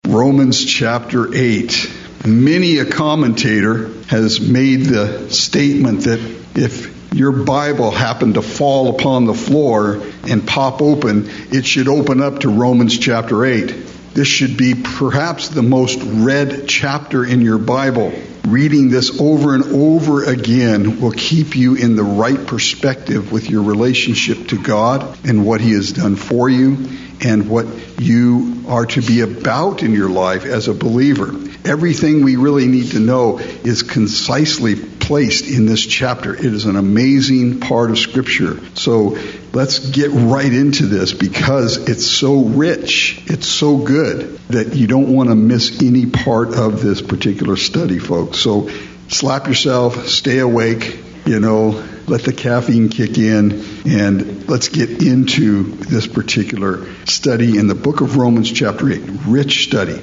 Romans chapter 8. Many a commentator has made the statement that if your Bible happened to fall upon the floor and pop open, it should open up to Romans chapter 8. This should be perhaps the most read chapter in your Bible. Reading this over and over again will keep you in the right perspective with your relationship to God and what He has done for you and what you are to be about in your life as a believer. Everything we really need to know is concisely placed in this chapter. It is an amazing part of Scripture. So let's get right into this because it's so rich, it's so good that you don't want to miss any part of this particular study, folks. So slap yourself, stay awake, let the caffeine kick in, and let's get into this particular study in the book of Romans chapter 8. Rich study.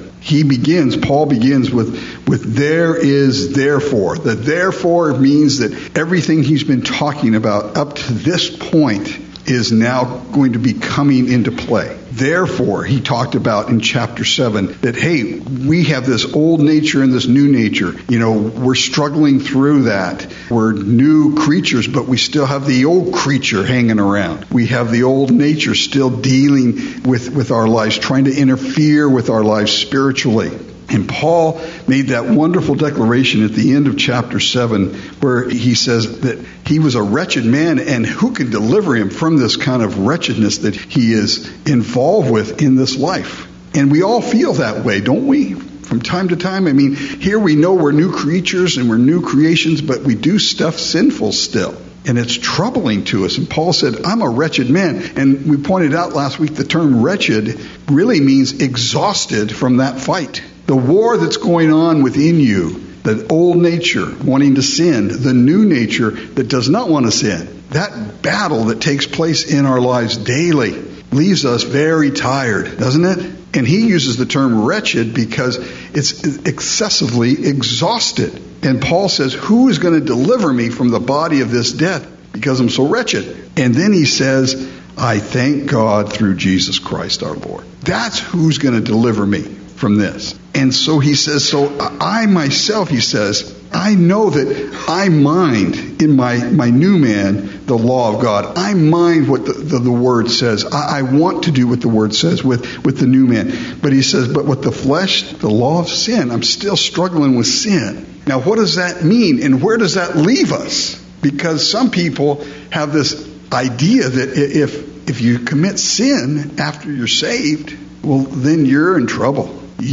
Paul begins with there is therefore. The therefore means that everything he's been talking about up to this point is now going to be coming into play. Therefore, he talked about in chapter 7 that, hey, we have this old nature and this new nature. We're struggling through that. We're new creatures, but we still have the old creature hanging around. We have the old nature still dealing with our lives, trying to interfere with our lives spiritually. And Paul made that wonderful declaration at the end of chapter 7 where he says that he was a wretched man and who could deliver him from this kind of wretchedness that he is involved with in this life. And we all feel that way, don't we? From time to time. Here we know we're new creatures and we're new creations, but we do stuff sinful still. And it's troubling to us. And Paul said, I'm a wretched man. And we pointed out last week the term wretched really means exhausted from that fight. The war that's going on within you, the old nature wanting to sin, the new nature that does not want to sin, that battle that takes place in our lives daily leaves us very tired, doesn't it? And he uses the term wretched because it's excessively exhausted. And Paul says, who is going to deliver me from the body of this death because I'm so wretched? And then he says, I thank God through Jesus Christ our Lord. That's who's going to deliver me from this. And so he says, so I myself, he says, I know that I mind in my new man the law of God. I mind what the Word says. I want to do what the Word says with the new man. But he says, but with the flesh, the law of sin, I'm still struggling with sin. Now, what does that mean? And where does that leave us? Because some people have this idea that if you commit sin after you're saved, well, then you're in trouble.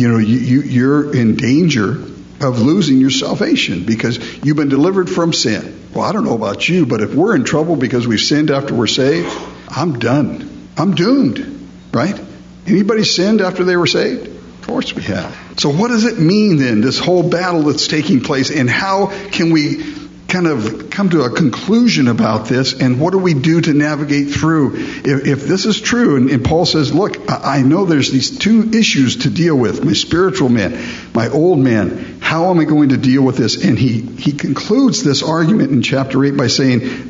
You're in danger of losing your salvation because you've been delivered from sin. Well, I don't know about you, but if we're in trouble because we've sinned after we're saved, I'm done. I'm doomed, right? Anybody sinned after they were saved? Of course we have. So what does it mean then, this whole battle that's taking place, and how can we kind of come to a conclusion about this, and what do we do to navigate through? If this is true, and Paul says, look, I know there's these two issues to deal with, my spiritual man, my old man, how am I going to deal with this? And he concludes this argument in chapter 8 by saying,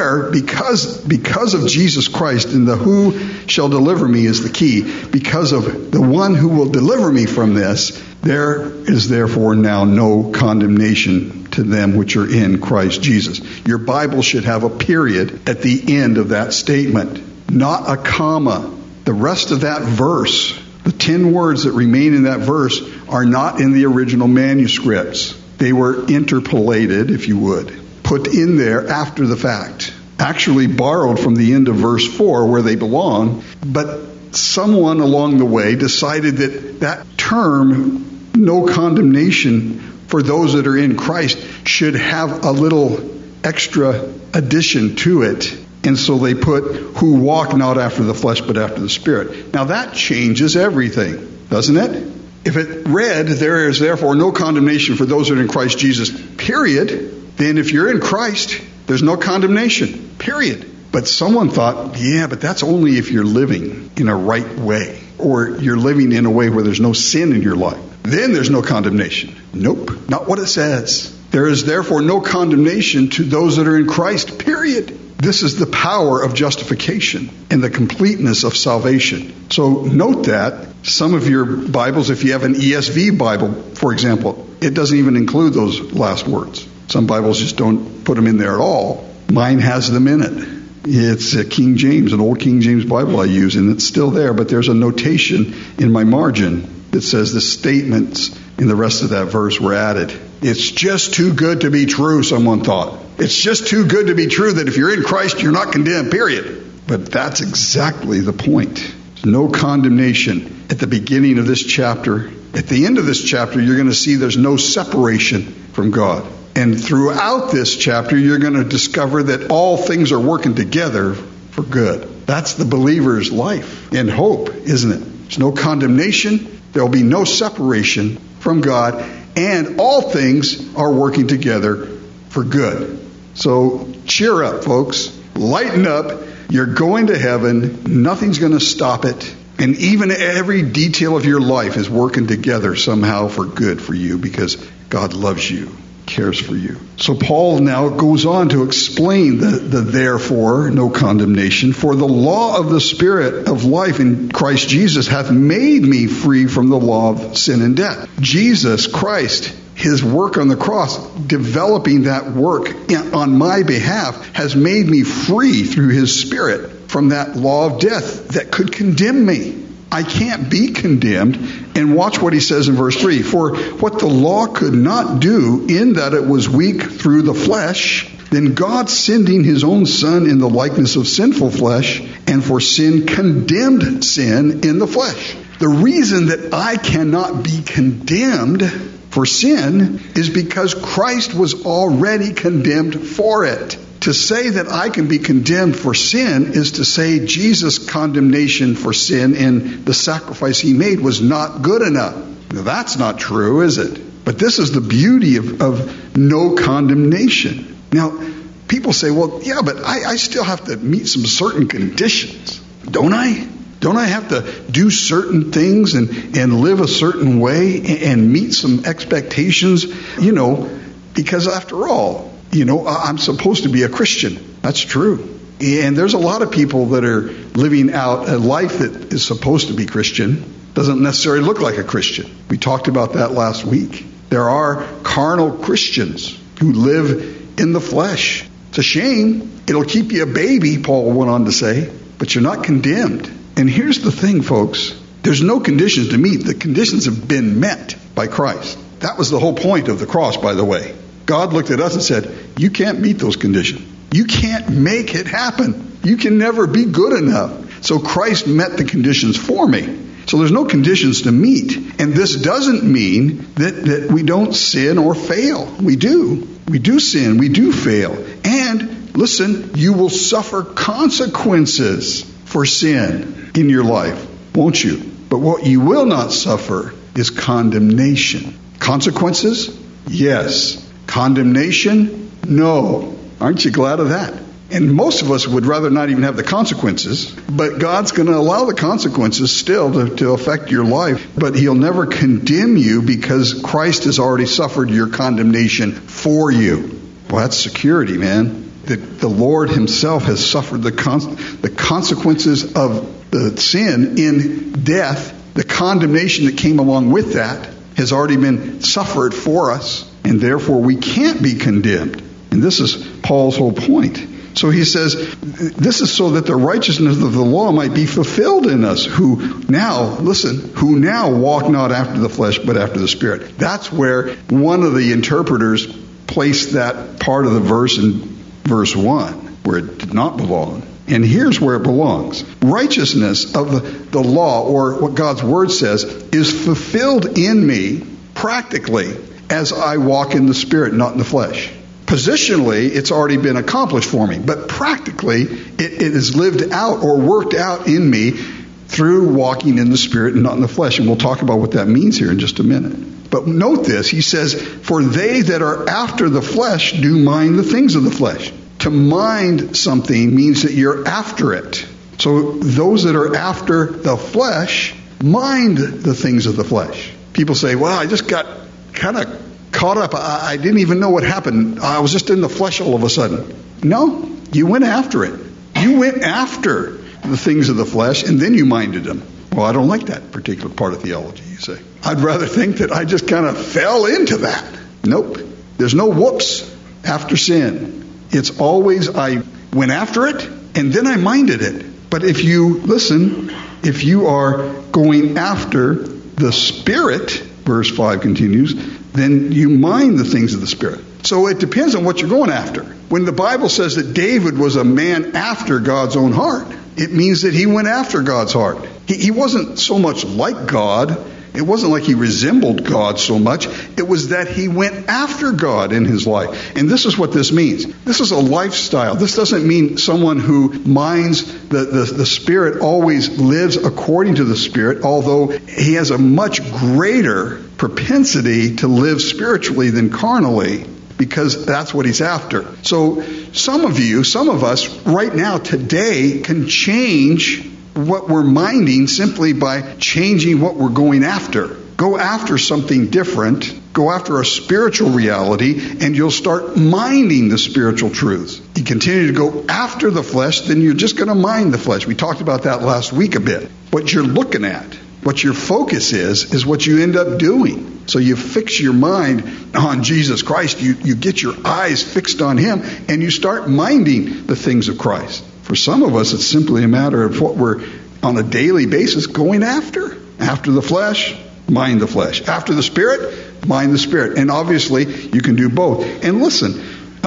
because of Jesus Christ, and the who shall deliver me is the key, because of the one who will deliver me from this, there is therefore now no condemnation to them which are in Christ Jesus. Your Bible should have a period at the end of that statement, not a comma. The rest of that verse, the 10 words that remain in that verse, are not in the original manuscripts. They were interpolated, if you would, put in there after the fact, actually borrowed from the end of verse 4 where they belong, but someone along the way decided that term, no condemnation for those that are in Christ, should have a little extra addition to it. And so they put, who walk not after the flesh, but after the Spirit. Now that changes everything, doesn't it? If it read, there is therefore no condemnation for those that are in Christ Jesus, period, then if you're in Christ, there's no condemnation, period. But someone thought, yeah, but that's only if you're living in a right way, or you're living in a way where there's no sin in your life. Then there's no condemnation. Nope, not what it says. There is therefore no condemnation to those that are in Christ, period. This is the power of justification and the completeness of salvation. So note that some of your Bibles, if you have an ESV Bible, for example, it doesn't even include those last words. Some Bibles just don't put them in there at all. Mine has them in it. It's a King James, an old King James Bible I use, and it's still there, but there's a notation in my margin that says the statements in the rest of that verse were added. It's just too good to be true, someone thought. It's just too good to be true that if you're in Christ, you're not condemned, period. But that's exactly the point. There's no condemnation at the beginning of this chapter. At the end of this chapter, you're going to see there's no separation from God. And throughout this chapter, you're going to discover that all things are working together for good. That's the believer's life and hope, isn't it? There's no condemnation. There will be no separation from God. And all things are working together for good. So cheer up, folks. Lighten up. You're going to heaven. Nothing's going to stop it. And even every detail of your life is working together somehow for good for you because God loves you, cares for you. So Paul now goes on to explain the therefore, no condemnation. For the law of the Spirit of life in Christ Jesus hath made me free from the law of sin and death. Jesus Christ, his work on the cross, developing that work on my behalf, has made me free through his Spirit from that law of death that could condemn me. I can't be condemned. And watch what he says in verse 3. For what the law could not do in that it was weak through the flesh, then God sending his own Son in the likeness of sinful flesh, and for sin condemned sin in the flesh. The reason that I cannot be condemned for sin is because Christ was already condemned for it. To say that I can be condemned for sin is to say Jesus' condemnation for sin and the sacrifice he made was not good enough. Now, that's not true, is it? But this is the beauty of no condemnation. Now, people say, well, yeah, but I still have to meet some certain conditions. Don't I? Don't I have to do certain things and live a certain way and meet some expectations? Because after all, I'm supposed to be a Christian. That's true. And there's a lot of people that are living out a life that is supposed to be Christian, doesn't necessarily look like a Christian. We talked about that last week. There are carnal Christians who live in the flesh. It's a shame. It'll keep you a baby, Paul went on to say, but you're not condemned. And here's the thing, folks. There's no conditions to meet. The conditions have been met by Christ. That was the whole point of the cross, by the way. God looked at us and said, you can't meet those conditions. You can't make it happen. You can never be good enough. So Christ met the conditions for me. So there's no conditions to meet. And this doesn't mean that we don't sin or fail. We do. We do sin. We do fail. And listen, you will suffer consequences for sin in your life, won't you? But what you will not suffer is condemnation. Consequences? Yes. Condemnation? No. Aren't you glad of that? And most of us would rather not even have the consequences, but God's going to allow the consequences still to affect your life, but he'll never condemn you because Christ has already suffered your condemnation for you. Well, that's security, man. The Lord himself has suffered the consequences of the sin in death. The condemnation that came along with that has already been suffered for us. And therefore, we can't be condemned. And this is Paul's whole point. So he says, this is so that the righteousness of the law might be fulfilled in us, who now walk not after the flesh, but after the Spirit. That's where one of the interpreters placed that part of the verse in verse 1, where it did not belong. And here's where it belongs. Righteousness of the law, or what God's Word says, is fulfilled in me practically as I walk in the Spirit, not in the flesh. Positionally, it's already been accomplished for me, but practically, it is lived out or worked out in me through walking in the Spirit and not in the flesh. And we'll talk about what that means here in just a minute. But note this, he says, for they that are after the flesh do mind the things of the flesh. To mind something means that you're after it. So those that are after the flesh mind the things of the flesh. People say, well, I just got kind of caught up. I didn't even know what happened. I was just in the flesh all of a sudden. No, You went after it. You went after the things of the flesh, and then you minded them. Well, I don't like that particular part of theology, you say. I'd rather think that I just kind of fell into that. Nope. There's no whoops after sin. It's always I went after it, and then I minded it. But if you are going after the Spirit, verse 5 continues, then you mind the things of the Spirit. So it depends on what you're going after. When the Bible says that David was a man after God's own heart, it means that he went after God's heart. He wasn't so much like God. It wasn't like he resembled God so much. It was that he went after God in his life. And this is what this means. This is a lifestyle. This doesn't mean someone who minds the Spirit always lives according to the Spirit, although he has a much greater propensity to live spiritually than carnally, because that's what he's after. So some of us right now today can change what we're minding simply by changing what we're going after. Go after something different. Go after a spiritual reality, and you'll start minding the spiritual truths. You continue to go after the flesh, then you're just going to mind the flesh. We talked about that last week a bit. What you're looking at, what your focus is what you end up doing. So you fix your mind on Jesus Christ. You get your eyes fixed on Him, and you start minding the things of Christ. For some of us, it's simply a matter of what we're, on a daily basis, going after. After the flesh, mind the flesh. After the Spirit, mind the Spirit. And obviously, you can do both. And listen,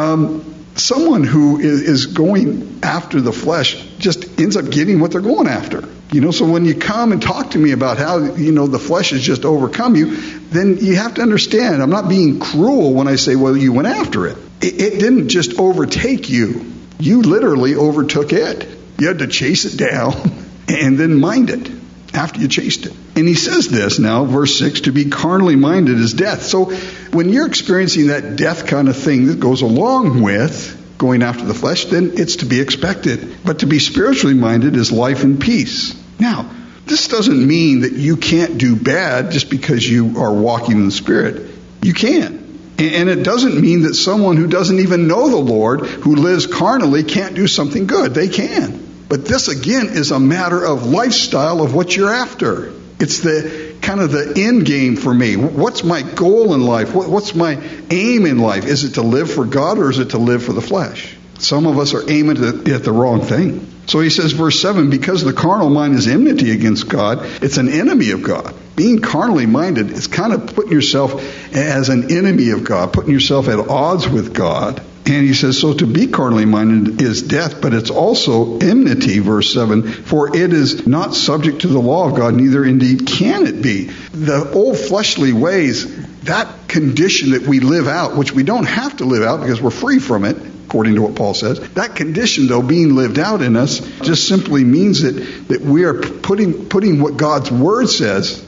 someone who is going after the flesh just ends up getting what they're going after. So when you come and talk to me about how, the flesh has just overcome you, then you have to understand, I'm not being cruel when I say, well, you went after it. It didn't just overtake you. You literally overtook it. You had to chase it down and then mind it after you chased it. And he says this now, verse 6, to be carnally minded is death. So when you're experiencing that death kind of thing that goes along with going after the flesh, then it's to be expected. But to be spiritually minded is life and peace. Now, this doesn't mean that you can't do bad just because you are walking in the Spirit. You can. And it doesn't mean that someone who doesn't even know the Lord, who lives carnally, can't do something good. They can. But this, again, is a matter of lifestyle of what you're after. It's the kind of the end game for me. What's my goal in life? What's my aim in life? Is it to live for God, or is it to live for the flesh? Some of us are aiming at the wrong thing. So he says, verse 7, because the carnal mind is enmity against God, it's an enemy of God. Being carnally minded is kind of putting yourself as an enemy of God, putting yourself at odds with God. And he says, so to be carnally minded is death, but it's also enmity, verse 7, for it is not subject to the law of God, neither indeed can it be. The old fleshly ways, that condition that we live out, which we don't have to live out because we're free from it, according to what Paul says, that condition, though, being lived out in us, just simply means that we are putting what God's Word says,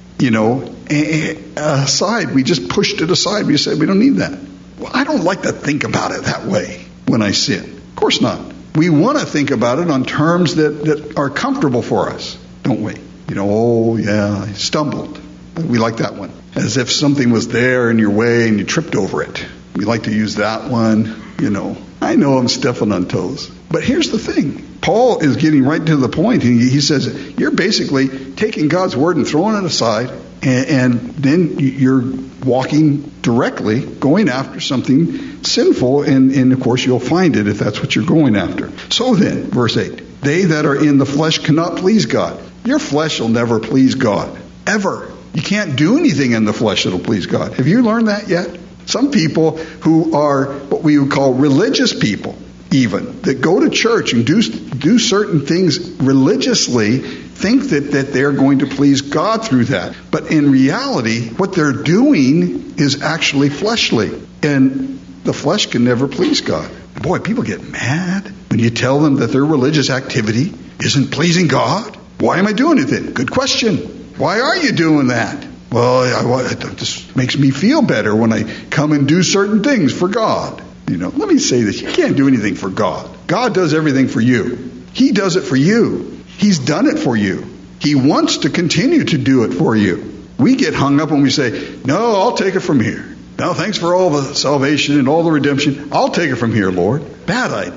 aside. We just pushed it aside. We said, we don't need that. Well, I don't like to think about it that way when I sin. Of course not. We want to think about it on terms that are comfortable for us, don't we? I stumbled. We like that one. As if something was there in your way and you tripped over it. We like to use that one, I know I'm stepping on toes. But here's the thing. Paul is getting right to the point. He says, you're basically taking God's Word and throwing it aside, and then you're walking directly, going after something sinful, and of course you'll find it if that's what you're going after. So then, verse 8, they that are in the flesh cannot please God. Your flesh will never please God, ever. You can't do anything in the flesh that'll please God. Have you learned that yet? Some people who are what we would call religious people, even, that go to church and do certain things religiously, think that they're going to please God through that. But in reality, what they're doing is actually fleshly. And the flesh can never please God. Boy, people get mad when you tell them that their religious activity isn't pleasing God. Why am I doing it then? Good question. Why are you doing that? Well, it just makes me feel better when I come and do certain things for God. Let me say this. You can't do anything for God. God does everything for you. He does it for you. He's done it for you. He wants to continue to do it for you. We get hung up when we say, no, I'll take it from here. No, thanks for all the salvation and all the redemption. I'll take it from here, Lord. Bad idea.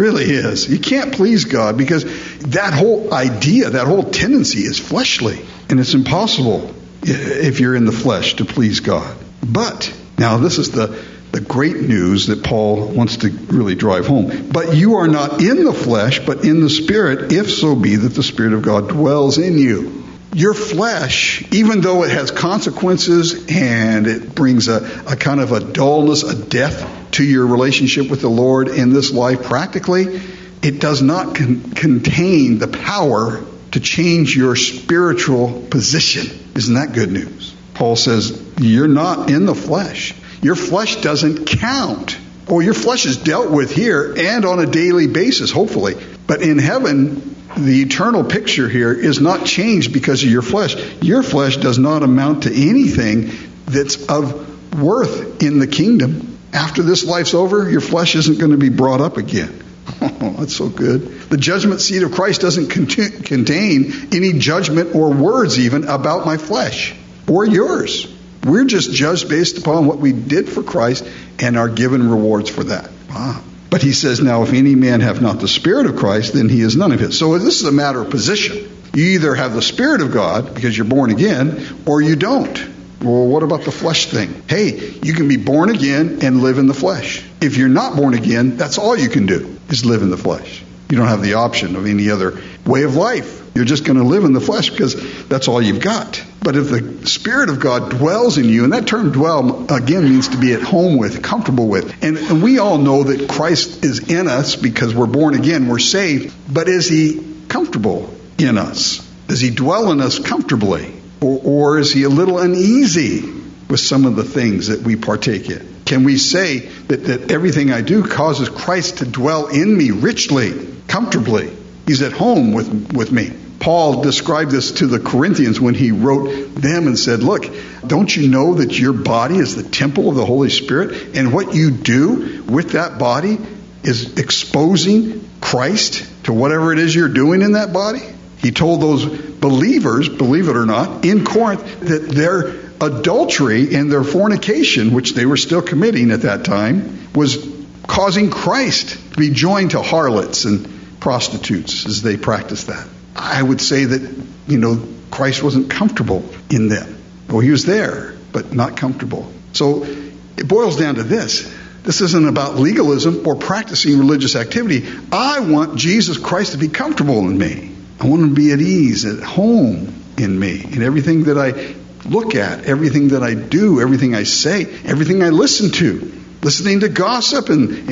Really is. You can't please God because that whole idea, that whole tendency is fleshly. And it's impossible if you're in the flesh to please God. But, now this is the great news that Paul wants to really drive home. But you are not in the flesh, but in the Spirit, if so be that the Spirit of God dwells in you. Your flesh, even though it has consequences and it brings a kind of a dullness, a death to your relationship with the Lord in this life practically, it does not contain the power to change your spiritual position. Isn't that good news? Paul says, you're not in the flesh. Your flesh doesn't count. Well, your flesh is dealt with here and on a daily basis, hopefully. But in heaven, the eternal picture here is not changed because of your flesh. Your flesh does not amount to anything that's of worth in the kingdom. After this life's over, your flesh isn't going to be brought up again. Oh, that's so good. The judgment seat of Christ doesn't contain any judgment or words even about my flesh or yours. We're just judged based upon what we did for Christ and are given rewards for that. Wow. But he says, now, if any man have not the Spirit of Christ, then he is none of his. So this is a matter of position. You either have the Spirit of God, because you're born again, or you don't. Well, what about the flesh thing? Hey, you can be born again and live in the flesh. If you're not born again, that's all you can do, is live in the flesh. You don't have the option of any other way of life. You're just going to live in the flesh because that's all you've got. But if the Spirit of God dwells in you, and that term dwell, again, means to be at home with, comfortable with. And we all know that Christ is in us because we're born again, we're saved. But is he comfortable in us? Does he dwell in us comfortably? Or is he a little uneasy with some of the things that we partake in? Can we say that everything I do causes Christ to dwell in me richly, comfortably? He's at home with me. Paul described this to the Corinthians when he wrote them and said, look, don't you know that your body is the temple of the Holy Spirit? And what you do with that body is exposing Christ to whatever it is you're doing in that body? He told those believers, believe it or not, in Corinth, that their adultery and their fornication, which they were still committing at that time, was causing Christ to be joined to harlots and prostitutes as they practiced that. I would say that, Christ wasn't comfortable in them. Well, he was there, but not comfortable. So it boils down to this. This isn't about legalism or practicing religious activity. I want Jesus Christ to be comfortable in me. I want him to be at ease, at home in me, in everything that I look at, everything that I do, everything I say, everything I listen to. Listening to gossip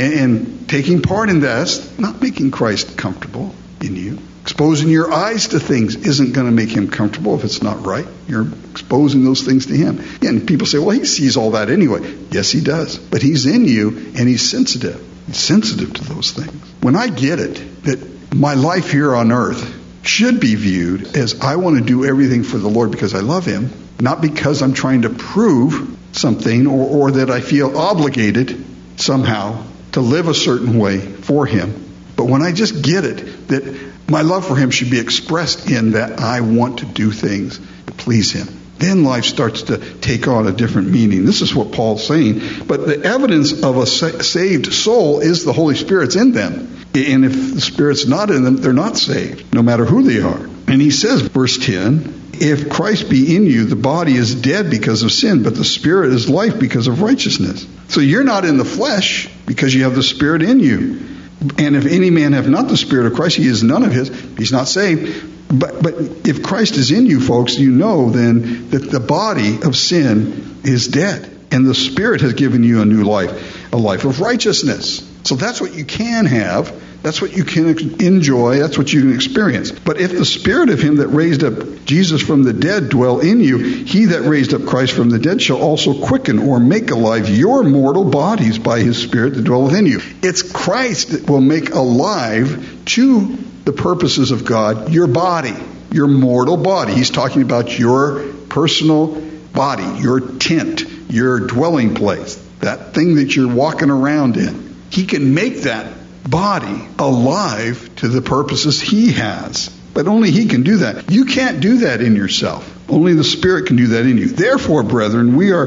and taking part in that, that's not making Christ comfortable in you. Exposing your eyes to things isn't going to make him comfortable if it's not right. You're exposing those things to him. And people say, well, he sees all that anyway. Yes, he does. But he's in you and he's sensitive. He's sensitive to those things. When I get it, that my life here on earth should be viewed as I want to do everything for the Lord because I love him, not because I'm trying to prove something or that I feel obligated somehow to live a certain way for him. But when I just get it, that my love for him should be expressed in that I want to do things to please him. Then life starts to take on a different meaning. This is what Paul's saying. But the evidence of a saved soul is the Holy Spirit's in them. And if the Spirit's not in them, they're not saved, no matter who they are. And he says, verse 10, if Christ be in you, the body is dead because of sin, but the Spirit is life because of righteousness. So you're not in the flesh because you have the Spirit in you. And if any man have not the Spirit of Christ, he is none of his. He's not saved. But if Christ is in you, folks, you know then that the body of sin is dead. And the Spirit has given you a new life, a life of righteousness. So that's what you can have. That's what you can enjoy. That's what you can experience. But if the Spirit of him that raised up Jesus from the dead dwell in you, he that raised up Christ from the dead shall also quicken or make alive your mortal bodies by his Spirit that dwelleth in you. It's Christ that will make alive to the purposes of God your body, your mortal body. He's talking about your personal body, your tent, your dwelling place, that thing that you're walking around in. He can make that body alive to the purposes he has. But only he can do that. You can't do that in yourself. Only the Spirit can do that in you. Therefore, brethren, we are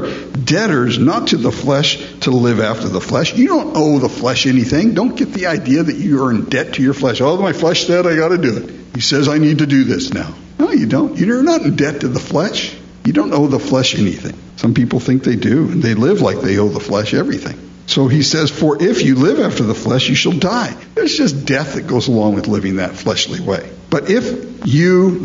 debtors not to the flesh to live after the flesh. You don't owe the flesh anything. Don't get the idea that you are in debt to your flesh. Oh, my flesh said I got to do it. He says I need to do this now. No, you don't. You're not in debt to the flesh. You don't owe the flesh anything. Some people think they do, and they live like they owe the flesh everything. So he says, for if you live after the flesh, you shall die. There's just death that goes along with living that fleshly way. But if you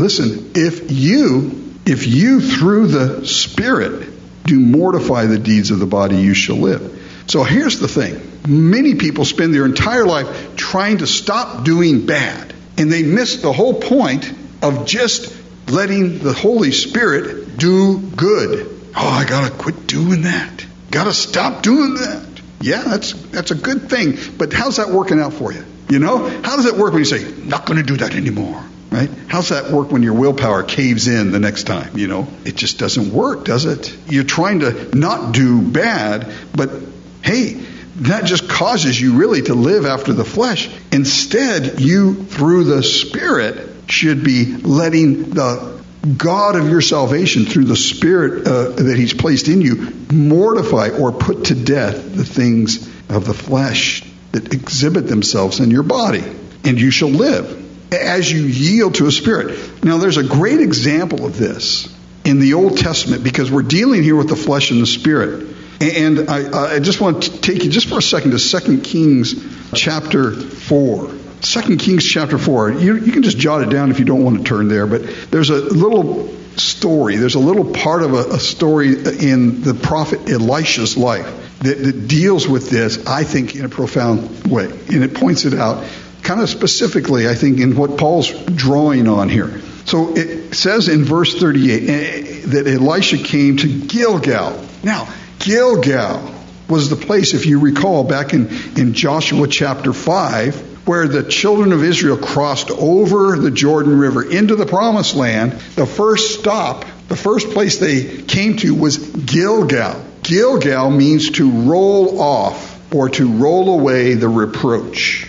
through the Spirit do mortify the deeds of the body, you shall live. So here's the thing. Many people spend their entire life trying to stop doing bad. And they miss the whole point of just letting the Holy Spirit do good. Oh, I got to quit doing that. Got to stop doing that. Yeah, that's a good thing. But how's that working out for you? You know, how does it work when you say, not going to do that anymore? Right? How's that work when your willpower caves in the next time? You know, it just doesn't work, does it? You're trying to not do bad, but hey, that just causes you really to live after the flesh. Instead, you, through the Spirit, should be letting the God of your salvation, through the Spirit that He's placed in you, mortify or put to death the things of the flesh that exhibit themselves in your body, and you shall live as you yield to a Spirit. Now, there's a great example of this in the Old Testament, because we're dealing here with the flesh and the Spirit. And I just want to take you just for a second to 2 Kings chapter 4. 2 Kings chapter 4. You can just jot it down if you don't want to turn there, but there's a little story. There's a little part of a story in the prophet Elisha's life that deals with this, I think, in a profound way. And it points it out kind of specifically, I think, in what Paul's drawing on here. So it says in verse 38 that Elisha came to Gilgal. Now, Gilgal was the place, if you recall, back in Joshua chapter 5, where the children of Israel crossed over the Jordan River into the Promised Land. The first stop, the first place they came to was Gilgal. Gilgal means to roll off or to roll away the reproach.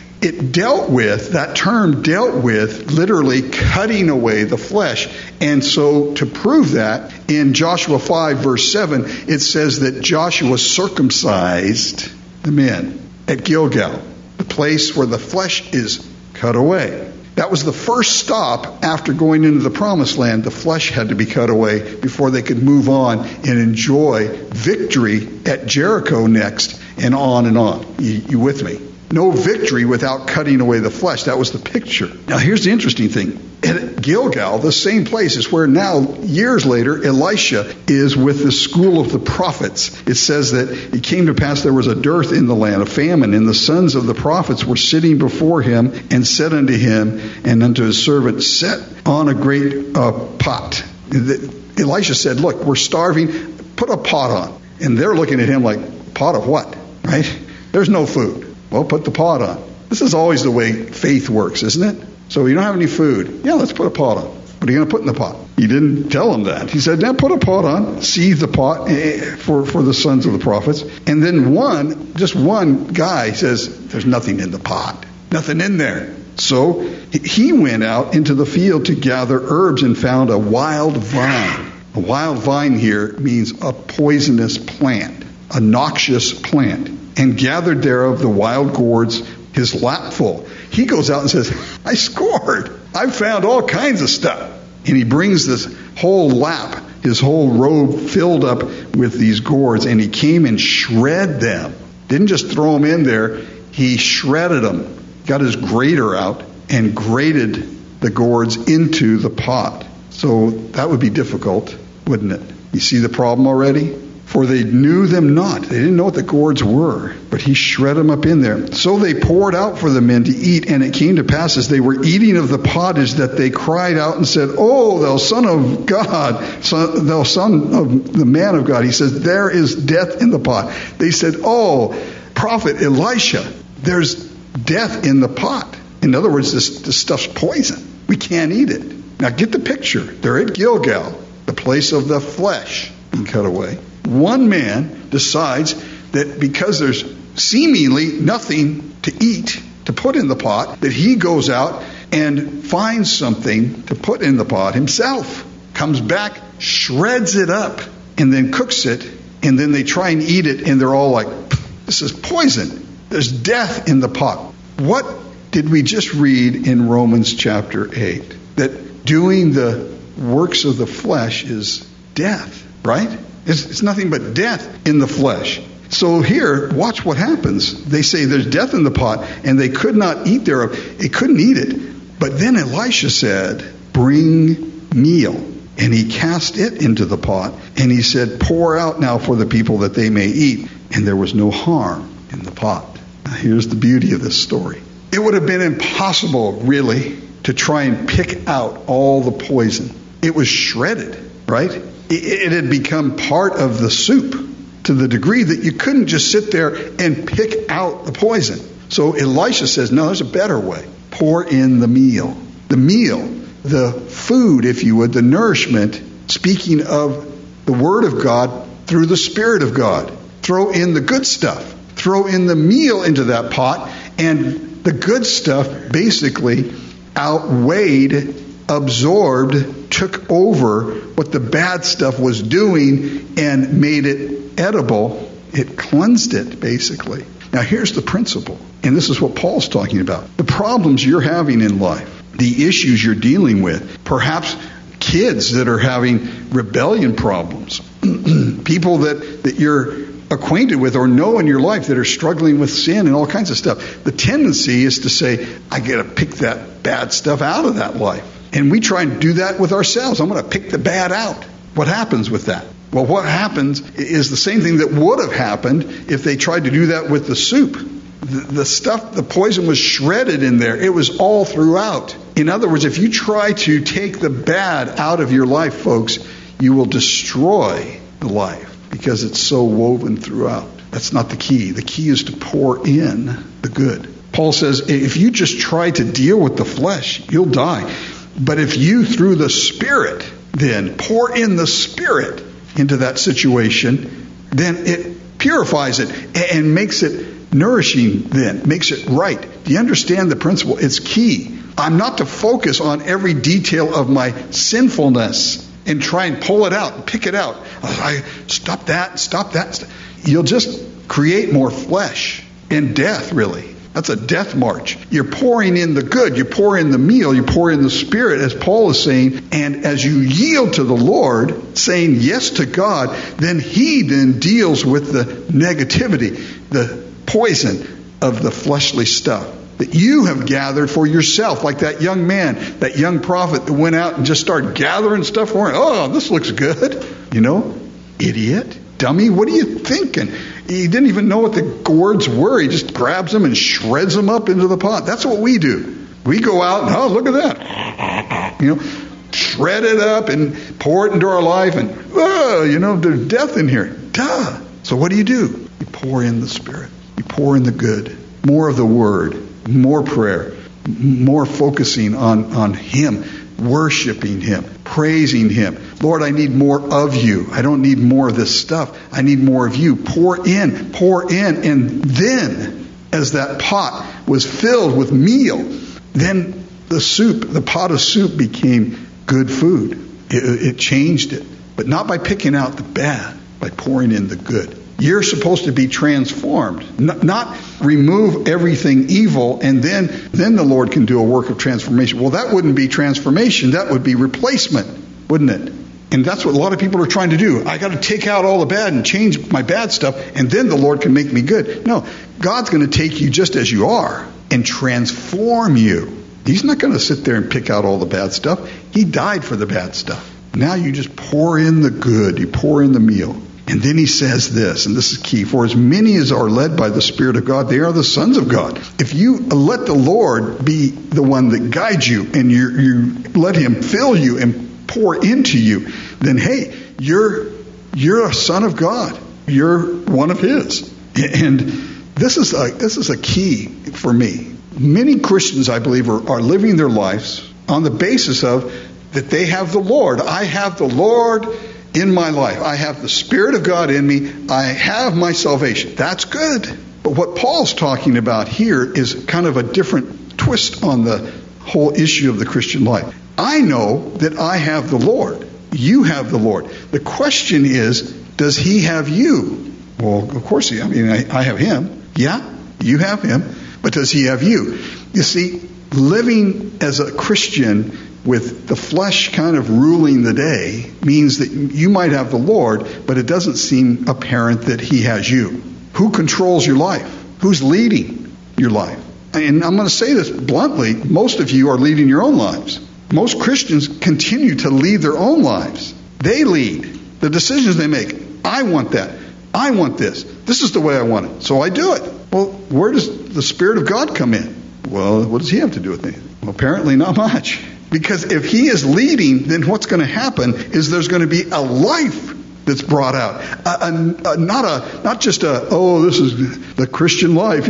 That term dealt with literally cutting away the flesh. And so to prove that, in Joshua 5 verse 7, it says that Joshua circumcised the men at Gilgal, the place where the flesh is cut away. That was the first stop after going into the Promised Land. The flesh had to be cut away before they could move on and enjoy victory at Jericho next, and on and on. You with me? No victory without cutting away the flesh. That was the picture. Now, here's the interesting thing. At Gilgal, the same place is where now, years later, Elisha is with the school of the prophets. It says that it came to pass there was a dearth in the land, a famine, and the sons of the prophets were sitting before him, and said unto him and unto his servant, set on a great pot. Elisha said, look, we're starving, put a pot on. And they're looking at him like, pot of what? Right? There's no food. Well, put the pot on. This is always the way faith works, isn't it? So you don't have any food. Yeah, let's put a pot on. What are you going to put in the pot? He didn't tell him that. He said, now put a pot on, seethe the pot for the sons of the prophets. And then just one guy says, there's nothing in the pot. Nothing in there. So he went out into the field to gather herbs and found a wild vine. A wild vine here means a poisonous plant, a noxious plant. And gathered thereof the wild gourds, his lapful. He goes out and says, I scored. I found all kinds of stuff. And he brings this whole lap, his whole robe filled up with these gourds, and he came and shred them. Didn't just throw them in there. He shredded them. Got his grater out and grated the gourds into the pot. So that would be difficult, wouldn't it? You see the problem already? For they knew them not. They didn't know what the gourds were, but he shred them up in there. So they poured out for the men to eat, and it came to pass as they were eating of the pottage that they cried out and said, Oh, thou son of God, thou son of the man of God. He says, there is death in the pot. They said, Oh, prophet Elisha, there's death in the pot. In other words, this stuff's poison. We can't eat it. Now get the picture. They're at Gilgal, the place of the flesh being cut away. One man decides that because there's seemingly nothing to eat, to put in the pot, that he goes out and finds something to put in the pot himself. Comes back, shreds it up, and then cooks it and then they try and eat it, and they're all like, this is poison. There's death in the pot. What did we just read in Romans chapter 8? That doing the works of the flesh is death, right? It's nothing but death in the flesh. So here, watch what happens. They say there's death in the pot, and they could not eat thereof. They couldn't eat it. But then Elisha said, bring meal. And he cast it into the pot, and he said, pour out now for the people that they may eat. And there was no harm in the pot. Now here's the beauty of this story. It would have been impossible, really, to try and pick out all the poison. It was shredded, right? It had become part of the soup to the degree that you couldn't just sit there and pick out the poison. So Elisha says, no, there's a better way. Pour in the meal. The meal, the food, if you would, the nourishment, speaking of the Word of God through the Spirit of God. Throw in the good stuff. Throw in the meal into that pot, and the good stuff basically outweighed, absorbed, took over what the bad stuff was doing and made it edible. It cleansed it, basically. Now here's the principle, and this is what Paul's talking about. The problems you're having in life, the issues you're dealing with, perhaps kids that are having rebellion problems, people that you're acquainted with or know in your life that are struggling with sin and all kinds of stuff. The tendency is to say, I got to pick that bad stuff out of that life. And we try and do that with ourselves. I'm going to pick the bad out. What happens with that? Well, what happens is the same thing that would have happened if they tried to do that with the soup. The stuff, the poison was shredded in there. It was all throughout. In other words, if you try to take the bad out of your life, folks, you will destroy the life because it's so woven throughout. That's not the key. The key is to pour in the good. Paul says, if you just try to deal with the flesh, you'll die. But if you, through the Spirit, then pour in the Spirit into that situation, then it purifies it and makes it nourishing then, makes it right. Do you understand the principle? It's key. I'm not to focus on every detail of my sinfulness and try and pull it out, pick it out. Stop that. You'll just create more flesh and death, really. That's a death march. You're pouring in the good. You pour in the meal. You pour in the Spirit, as Paul is saying. And as you yield to the Lord, saying yes to God, then He then deals with the negativity, the poison of the fleshly stuff that you have gathered for yourself. Like that young man, that young prophet that went out and just started gathering stuff for him. Oh, this looks good. Idiot, dummy, what are you thinking? He didn't even know what the gourds were. He just grabs them and shreds them up into the pot. That's what we do. We go out and, look at that. Shred it up and pour it into our life. And, there's death in here. Duh. So what do? You pour in the Spirit. You pour in the good. More of the Word. More prayer. More focusing on Him. Worshiping Him. Praising Him. Lord, I need more of You. I don't need more of this stuff. I need more of You. Pour in. And then, as that pot was filled with meal, then the pot of soup became good food. It changed it. But not by picking out the bad, by pouring in the good. You're supposed to be transformed, not remove everything evil, and then the Lord can do a work of transformation. Well, that wouldn't be transformation. That would be replacement, wouldn't it? And that's what a lot of people are trying to do. I got to take out all the bad and change my bad stuff, and then the Lord can make me good. No, God's going to take you just as you are and transform you. He's not going to sit there and pick out all the bad stuff. He died for the bad stuff. Now you just pour in the good. You pour in the meal. And then he says this, and this is key. For as many as are led by the Spirit of God, they are the sons of God. If you let the Lord be the one that guides you, and you let Him fill you and pour into you, then hey, you're a son of God. You're one of His. And this is a key for me. Many Christians, I believe, are living their lives on the basis of that they have the Lord. I have the Lord in my life. I have the Spirit of God in me. I have my salvation. That's good. But what Paul's talking about here is kind of a different twist on the whole issue of the Christian life. I know that I have the Lord. You have the Lord. The question is, does he have you? Well, of course I have him. Yeah, you have him. But does he have you? You see, living as a Christian with the flesh kind of ruling the day means that you might have the Lord, but it doesn't seem apparent that he has you. Who controls your life? Who's leading your life? And I'm going to say this bluntly, most of you are leading your own lives. Most Christians continue to lead their own lives. They lead. The decisions they make. I want that. I want this. This is the way I want it. So I do it. Well, where does the Spirit of God come in? Well, what does he have to do with me? Well, apparently not much. Because if he is leading, then what's going to happen is there's going to be a life that's brought out. Not just this is the Christian life,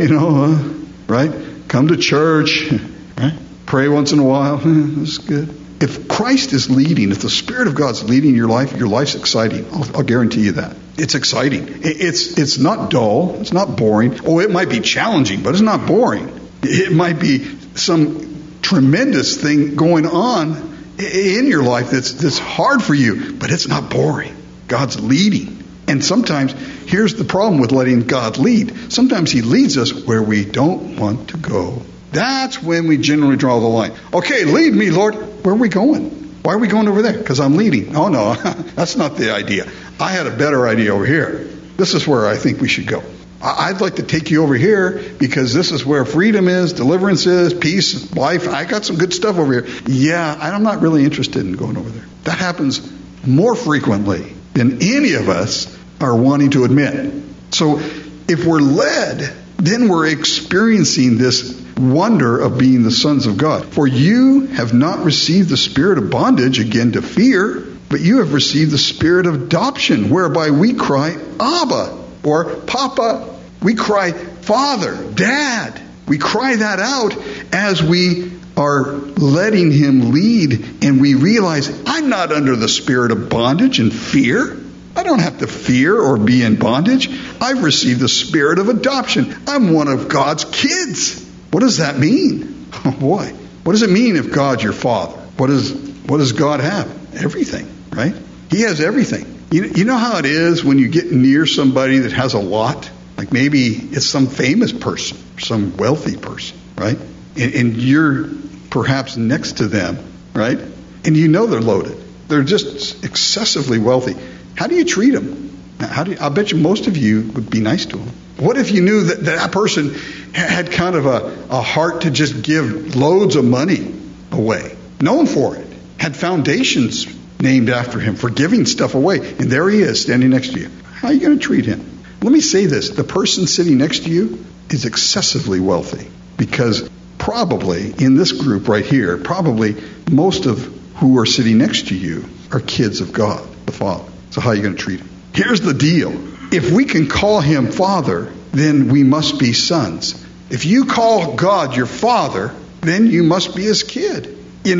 right? Come to church, right? Pray once in a while. That's good. If Christ is leading, if the Spirit of God's leading your life's exciting. I'll guarantee you that. It's exciting. It's not dull. It's not boring. Oh, it might be challenging, but it's not boring. It might be some tremendous thing going on in your life that's hard for you, but it's not boring. God's leading. And sometimes, here's the problem with letting God lead. Sometimes he leads us where we don't want to go. That's when we generally draw the line. Okay, lead me, Lord. Where are we going? Why are we going over there? Because I'm leading. Oh, no, that's not the idea. I had a better idea over here. This is where I think we should go. I'd like to take you over here because this is where freedom is, deliverance is, peace, life. I got some good stuff over here. Yeah, I'm not really interested in going over there. That happens more frequently than any of us are wanting to admit. So if we're led, then we're experiencing this wonder of being the sons of God. For you have not received the spirit of bondage again to fear, but you have received the spirit of adoption, whereby we cry, Abba, or Papa. We cry, Father, Dad. We cry that out as we are letting him lead, and we realize, I'm not under the spirit of bondage and fear. I don't have to fear or be in bondage. I've received the spirit of adoption. I'm one of God's kids. What does that mean? Oh boy. What does it mean if God's your father? What does God have? Everything, right? He has everything. You know how it is when you get near somebody that has a lot? Like maybe it's some famous person, some wealthy person, right? And you're perhaps next to them, right? And you know they're loaded. They're just excessively wealthy. How do you treat them? I bet you most of you would be nice to them. What if you knew that person had kind of a heart to just give loads of money away, known for it, had foundations named after him for giving stuff away, and there he is standing next to you? How are you going to treat him? Let me say this. The person sitting next to you is excessively wealthy, because probably in this group right here, probably most of who are sitting next to you are kids of God, the Father. So how are you going to treat him? Here's the deal. If we can call him Father, then we must be sons. If you call God your Father, then you must be his kid.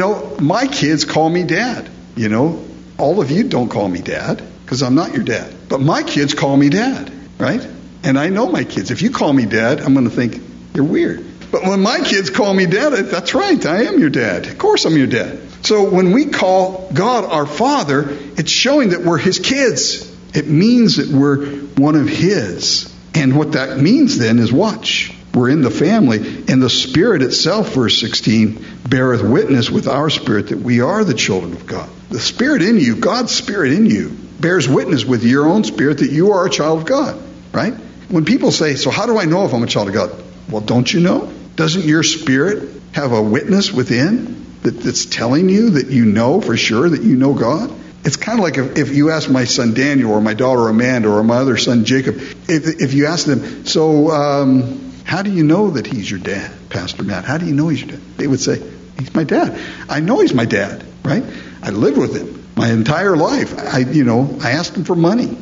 My kids call me Dad. All of you don't call me Dad because I'm not your dad. But my kids call me Dad, right? And I know my kids. If you call me Dad, I'm going to think you're weird. But when my kids call me Dad, that's right. I am your dad. Of course I'm your dad. So when we call God our Father, it's showing that we're his kids. It means that we're one of his. And what that means then is, watch, we're in the family, and the Spirit itself, verse 16, beareth witness with our spirit that we are the children of God. The Spirit in you, God's Spirit in you, bears witness with your own spirit that you are a child of God, right? When people say, so how do I know if I'm a child of God? Well, don't you know? Doesn't your spirit have a witness within that's telling you that you know for sure that you know God? It's kind of like if you ask my son Daniel or my daughter Amanda or my other son Jacob, if you ask them, so how do you know that he's your dad, Pastor Matt? How do you know he's your dad? They would say, he's my dad. I know he's my dad, right? I lived with him my entire life. I asked him for money.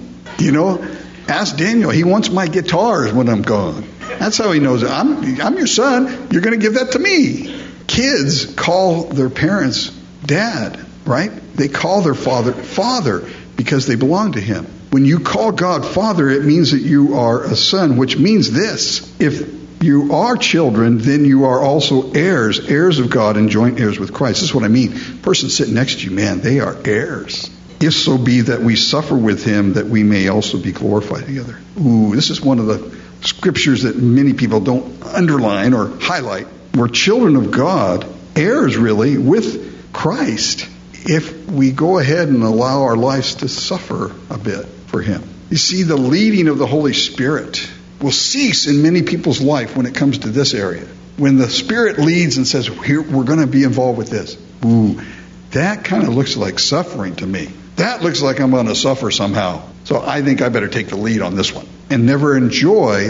Ask Daniel. He wants my guitars when I'm gone. That's how he knows it. I'm your son. You're going to give that to me. Kids call their parents Dad, right? They call their father because they belong to him. When you call God Father, it means that you are a son, which means this. If you are children, then you are also heirs of God and joint heirs with Christ. This is what I mean. The person sitting next to you, man, they are heirs. if so be that we suffer with him, that we may also be glorified together. Ooh, this is one of the scriptures that many people don't underline or highlight. We're children of God, heirs really, with Christ, if we go ahead and allow our lives to suffer a bit for him. You see, the leading of the Holy Spirit will cease in many people's life when it comes to this area. When the Spirit leads and says, here, we're going to be involved with this. Ooh, that kind of looks like suffering to me. That looks like I'm going to suffer somehow. So I think I better take the lead on this one. And never enjoy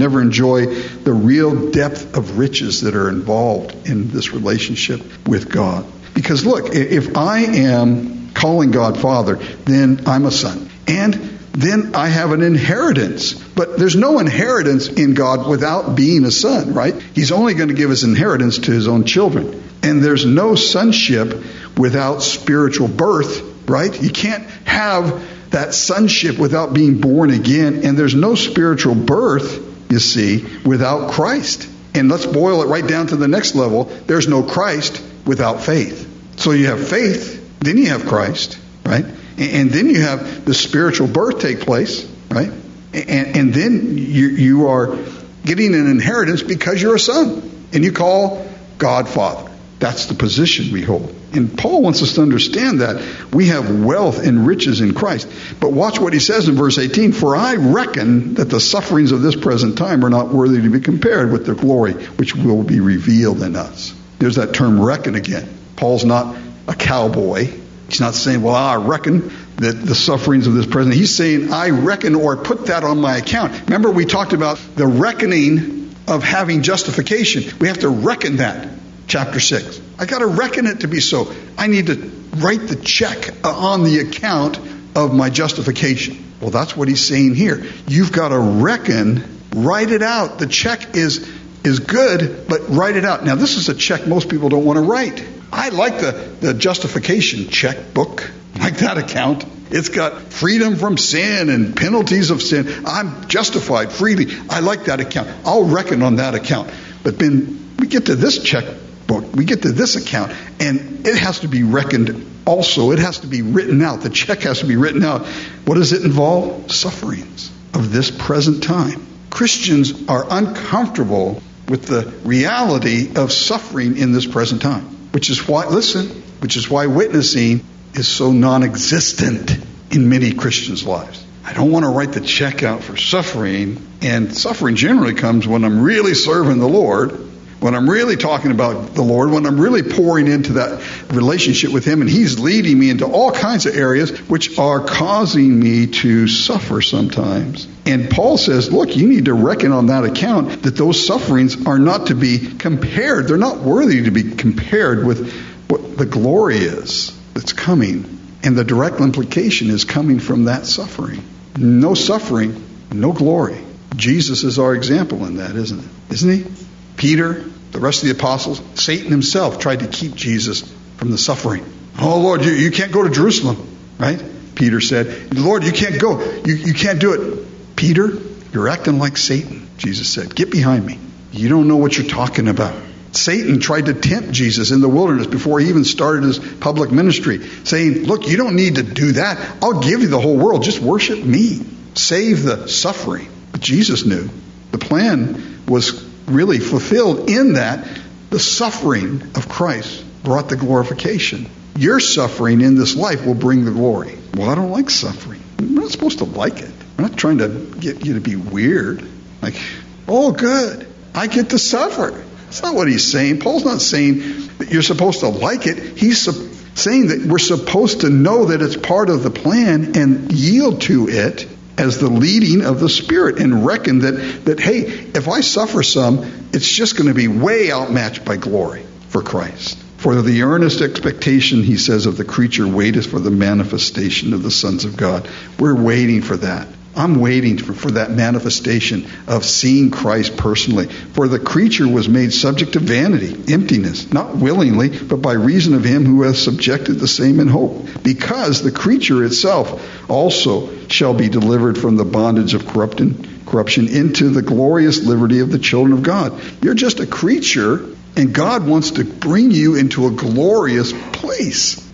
the real depth of riches that are involved in this relationship with God. Because look, if I am calling God Father, then I'm a son. And then I have an inheritance. But there's no inheritance in God without being a son, right? He's only going to give his inheritance to his own children. And there's no sonship without spiritual birth, right? You can't have that sonship without being born again. And there's no spiritual birth, you see, without Christ. And let's boil it right down to the next level. There's no Christ without faith. So you have faith, then you have Christ, right? And then you have the spiritual birth take place, right? And then you are getting an inheritance because you're a son. And you call God Father. That's the position we hold. And Paul wants us to understand that we have wealth and riches in Christ. But watch what he says in verse 18. For I reckon that the sufferings of this present time are not worthy to be compared with the glory which will be revealed in us. There's that term reckon again. Paul's not a cowboy. He's not saying, well, I reckon that the sufferings of this present. He's saying, I reckon, or put that on my account. Remember, we talked about the reckoning of having justification. We have to reckon that. Chapter 6. I got to reckon it to be so. I need to write the check on the account of my justification. Well, that's what he's saying here. You've got to reckon, write it out. The check is good, but write it out. Now, this is a check most people don't want to write. I like the justification checkbook, like that account. It's got freedom from sin and penalties of sin. I'm justified freely. I like that account. I'll reckon on that account. But then we get to this checkbook. We get to this account, and it has to be reckoned also. It has to be written out. The check has to be written out. What does it involve? Sufferings of this present time. Christians are uncomfortable with the reality of suffering in this present time. Which is why witnessing is so non-existent in many Christians' lives. I don't want to write the check out for suffering, and suffering generally comes when I'm really serving the Lord, when I'm really talking about the Lord, when I'm really pouring into that relationship with Him, and He's leading me into all kinds of areas which are causing me to suffer sometimes. And Paul says, look, you need to reckon on that account that those sufferings are not to be compared. They're not worthy to be compared with what the glory is that's coming. And the direct implication is coming from that suffering. No suffering, no glory. Jesus is our example in that, isn't it? Isn't He? Peter, the rest of the apostles, Satan himself tried to keep Jesus from the suffering. Oh, Lord, you can't go to Jerusalem, right? Peter said, Lord, you can't go. You can't do it. Peter, you're acting like Satan, Jesus said. Get behind me. You don't know what you're talking about. Satan tried to tempt Jesus in the wilderness before he even started his public ministry, saying, look, you don't need to do that. I'll give you the whole world. Just worship me. Save the suffering. But Jesus knew the plan was really fulfilled in that the suffering of Christ brought the glorification. Your suffering in this life will bring the glory. Well, I don't like suffering. We're not supposed to like it. We're not trying to get you to be weird. Like, oh, good. I get to suffer. That's not what he's saying. Paul's not saying that you're supposed to like it. He's saying that we're supposed to know that it's part of the plan and yield to it as the leading of the Spirit and reckon that hey, if I suffer some, it's just going to be way outmatched by glory for Christ. For the earnest expectation, he says, of the creature waiteth for the manifestation of the sons of God. We're waiting for that. I'm waiting for that manifestation of seeing Christ personally. For the creature was made subject to vanity, emptiness, not willingly, but by reason of him who hath subjected the same in hope. Because the creature itself also shall be delivered from the bondage of corruption into the glorious liberty of the children of God. You're just a creature, and God wants to bring you into a glorious place.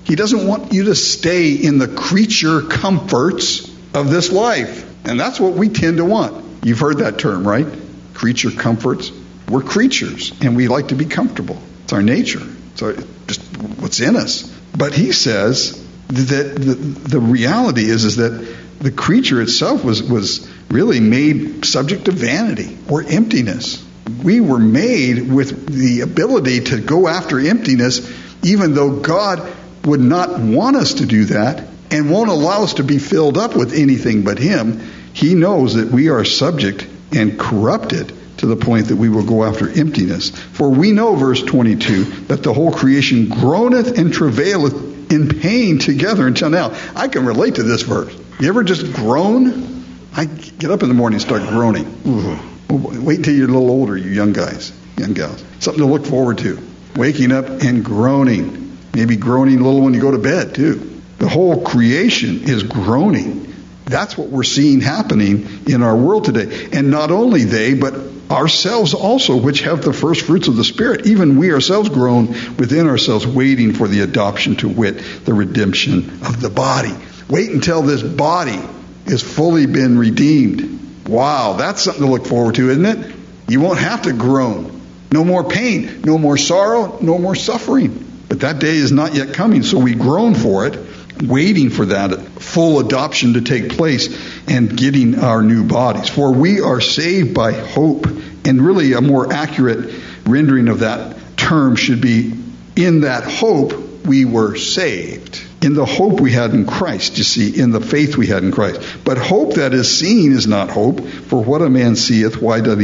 He doesn't want you to stay in the creature comforts of this life. And that's what we tend to want. You've heard that term, right? Creature comforts. We're creatures, and we like to be comfortable. It's our nature. So just what's in us. But he says that the reality is that the creature itself was really made subject to vanity or emptiness. We were made with the ability to go after emptiness, even though God would not want us to do that and won't allow us to be filled up with anything but him. He knows that we are subject and corrupted to the point that we will go after emptiness. For we know, verse 22, that the whole creation groaneth and travaileth in pain together until now. I can relate to this verse. You ever just groan? I get up in the morning and start groaning. Ooh. Wait until you're a little older, you young guys, young gals. Something to look forward to. Waking up and groaning. Maybe groaning a little when you go to bed, too. The whole creation is groaning. That's what we're seeing happening in our world today. And not only they, but ourselves also, which have the first fruits of the Spirit. Even we ourselves groan within ourselves, waiting for the adoption, to wit, the redemption of the body. Wait until this body is fully been redeemed. Wow, that's something to look forward to, isn't it? You won't have to groan. No more pain, no more sorrow, no more suffering. But that day is not yet coming, so we groan for it, waiting for that full adoption to take place and getting our new bodies. For we are saved by hope. And really a more accurate rendering of that term should be, in that hope we were saved. In the hope we had in Christ, you see, in the faith we had in Christ. But hope that is seen is not hope, for what a man seeth, why doth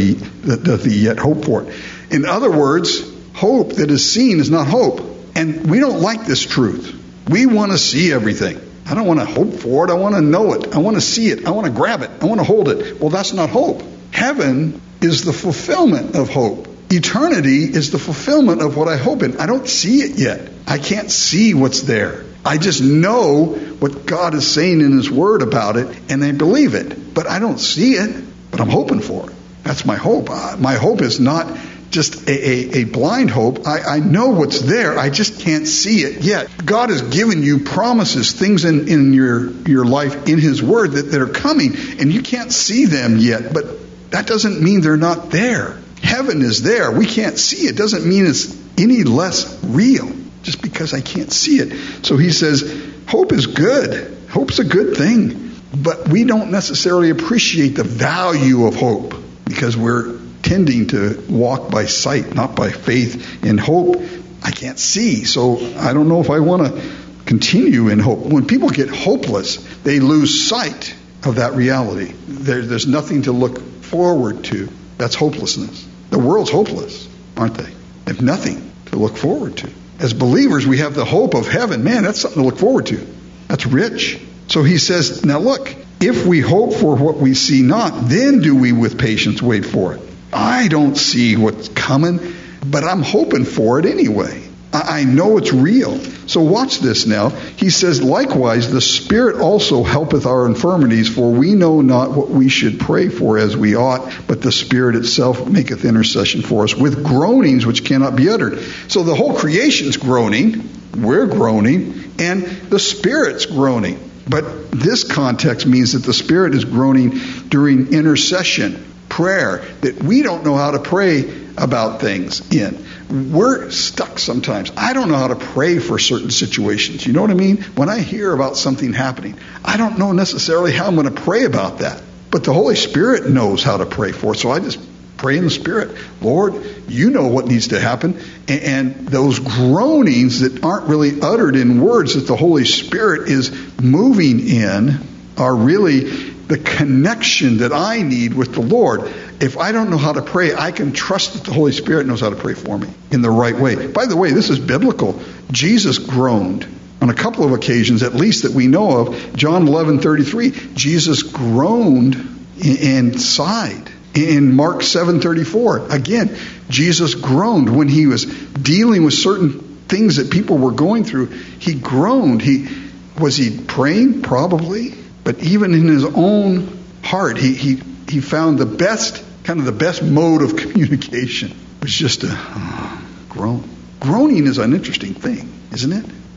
he yet hope for it? In other words, hope that is seen is not hope. And we don't like this truth. We want to see everything. I don't want to hope for it. I want to know it. I want to see it. I want to grab it. I want to hold it. Well, that's not hope. Heaven is the fulfillment of hope. Eternity is the fulfillment of what I hope in. I don't see it yet. I can't see what's there. I just know what God is saying in his word about it, and I believe it. But I don't see it, but I'm hoping for it. That's my hope. My hope is not just a blind hope. I know what's there. I just can't see it yet. God has given you promises, things in your life, in his word that are coming, and you can't see them yet. But that doesn't mean they're not there. Heaven is there. We can't see it. Doesn't mean it's any less real just because I can't see it. So he says, hope is good. Hope's a good thing. But we don't necessarily appreciate the value of hope because we're tending to walk by sight, not by faith. In hope, I can't see. So I don't know if I want to continue in hope. When people get hopeless, they lose sight of that reality. There's nothing to look forward to. That's hopelessness. The world's hopeless, aren't they? They have nothing to look forward to. As believers, we have the hope of heaven. Man, that's something to look forward to. That's rich. So he says, now look, if we hope for what we see not, then do we with patience wait for it. I don't see what's coming, but I'm hoping for it anyway. I know it's real. So watch this now. He says, likewise, the Spirit also helpeth our infirmities, for we know not what we should pray for as we ought, but the Spirit itself maketh intercession for us with groanings which cannot be uttered. So the whole creation's groaning, we're groaning, and the Spirit's groaning. But this context means that the Spirit is groaning during intercession, prayer, that we don't know how to pray about things in. We're stuck sometimes. I don't know how to pray for certain situations. You know what I mean? When I hear about something happening, I don't know necessarily how I'm going to pray about that. But the Holy Spirit knows how to pray for it. So I just pray in the Spirit. Lord, you know what needs to happen. And those groanings that aren't really uttered in words that the Holy Spirit is moving in are really the connection that I need with the Lord. If I don't know how to pray, I can trust that the Holy Spirit knows how to pray for me in the right way. By the way, this is biblical. Jesus groaned on a couple of occasions, at least that we know of. John 11:33, Jesus groaned and sighed. In Mark 7:34, again, Jesus groaned when he was dealing with certain things that people were going through. He groaned. Was he praying? Probably. But even in his own heart, he found the best mode of communication was just a groan. Groaning is an interesting thing, isn't it?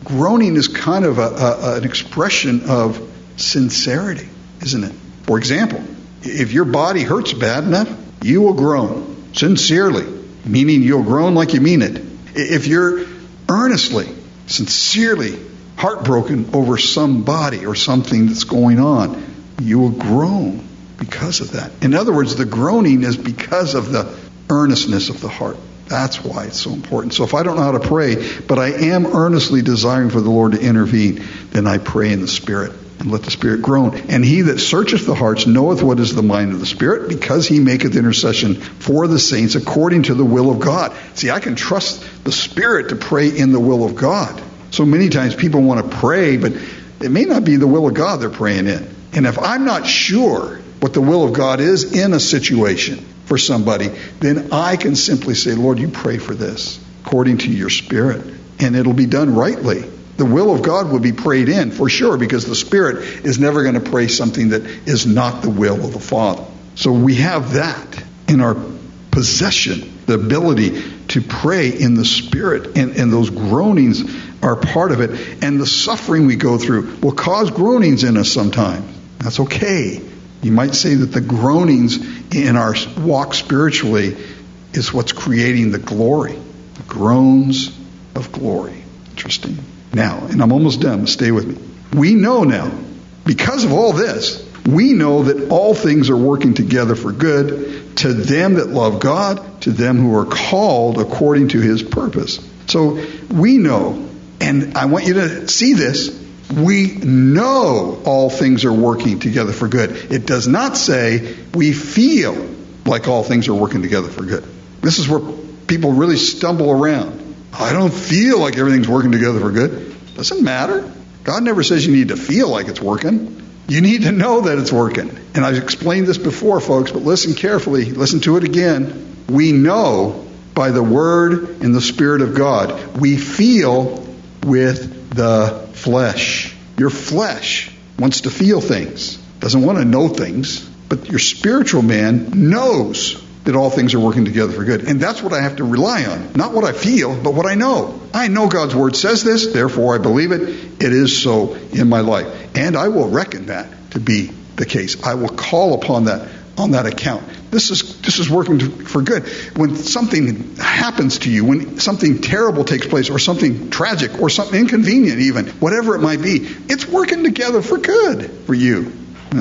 groaning is kind of an expression of sincerity, isn't it? For example, if your body hurts bad enough, you will groan sincerely, meaning you'll groan like you mean it. If you're earnestly, sincerely heartbroken over somebody or something that's going on, you will groan because of that. In other words, the groaning is because of the earnestness of the heart. That's why it's so important. So if I don't know how to pray, but I am earnestly desiring for the Lord to intervene, then I pray in the Spirit and let the Spirit groan. And he that searcheth the hearts knoweth what is the mind of the Spirit, because he maketh intercession for the saints according to the will of God. See, I can trust the Spirit to pray in the will of God. So many times people want to pray, but it may not be the will of God they're praying in. And if I'm not sure what the will of God is in a situation for somebody, then I can simply say, Lord, you pray for this according to your Spirit, and it'll be done rightly. The will of God will be prayed in for sure, because the Spirit is never going to pray something that is not the will of the Father. So we have that in our possession, the ability to pray in the Spirit, and those groanings are part of it. And the suffering we go through will cause groanings in us sometimes. That's okay. You might say that the groanings in our walk spiritually is what's creating the glory. The groans of glory. Interesting. Now, and I'm almost done, stay with me. We know now, because of all this, we know that all things are working together for good to them that love God, to them who are called according to his purpose. So we know, and I want you to see this, we know all things are working together for good. It does not say we feel like all things are working together for good. This is where people really stumble around. I don't feel like everything's working together for good. Doesn't matter. God never says you need to feel like it's working. You need to know that it's working. And I've explained this before, folks, but listen carefully. Listen to it again. We know by the Word and the Spirit of God. We feel with the flesh. Your flesh wants to feel things, doesn't want to know things, but your spiritual man knows that all things are working together for good. And that's what I have to rely on. Not what I feel, but what I know. I know God's Word says this, therefore I believe it. It is so in my life. And I will reckon that to be the case. I will call upon that on that account. This is working for good. When something happens to you, when something terrible takes place, or something tragic, or something inconvenient even, whatever it might be, it's working together for good for you.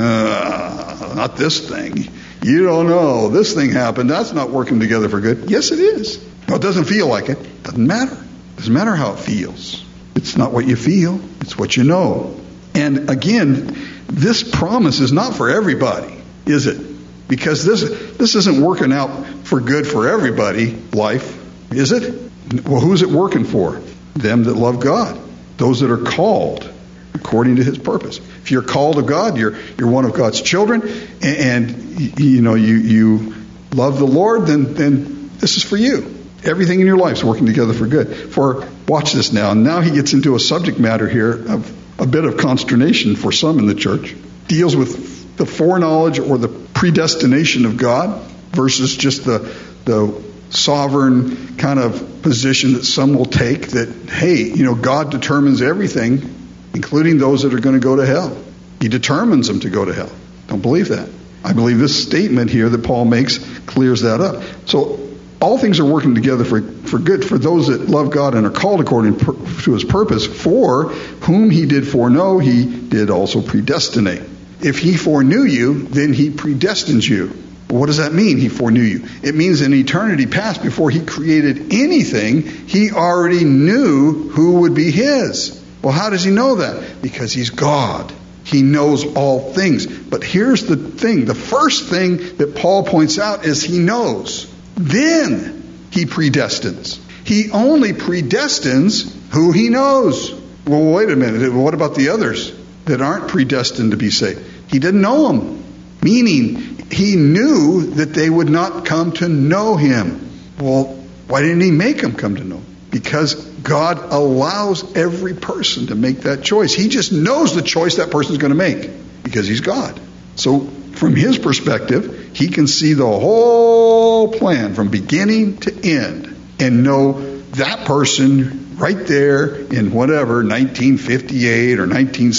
Not this thing. You don't know. This thing happened. That's not working together for good. Yes, it is. No, it doesn't feel like it. Doesn't matter. Doesn't matter how it feels. It's not what you feel. It's what you know. And again, this promise is not for everybody, is it? Because this isn't working out for good for everybody, life, is it? Well, who's it working for? Them that love God. Those that are called according to his purpose. If you're called of God, you're one of God's children, and you love the Lord, then this is for you. Everything in your life is working together for good. For watch this now. Now he gets into a subject matter here of a bit of consternation for some in the church. Deals with the foreknowledge or the predestination of God versus just the sovereign kind of position that some will take that, hey, God determines everything, including those that are going to go to hell. He determines them to go to hell. Don't believe that. I believe this statement here that Paul makes clears that up. So all things are working together for good for those that love God and are called according to his purpose, for whom he did foreknow, he did also predestinate. If he foreknew you, then he predestined you. Well, what does that mean, he foreknew you? It means in eternity past, before he created anything, he already knew who would be his. Well, how does he know that? Because he's God. He knows all things. But here's the thing. The first thing that Paul points out is he knows. Then he predestines. He only predestines who he knows. Well, wait a minute. What about the others that aren't predestined to be saved? He didn't know them. Meaning, he knew that they would not come to know him. Well, why didn't he make them come to know him? Because God allows every person to make that choice. He just knows the choice that person's going to make because he's God. So from his perspective, he can see the whole plan from beginning to end and know that person right there in whatever, 1958 or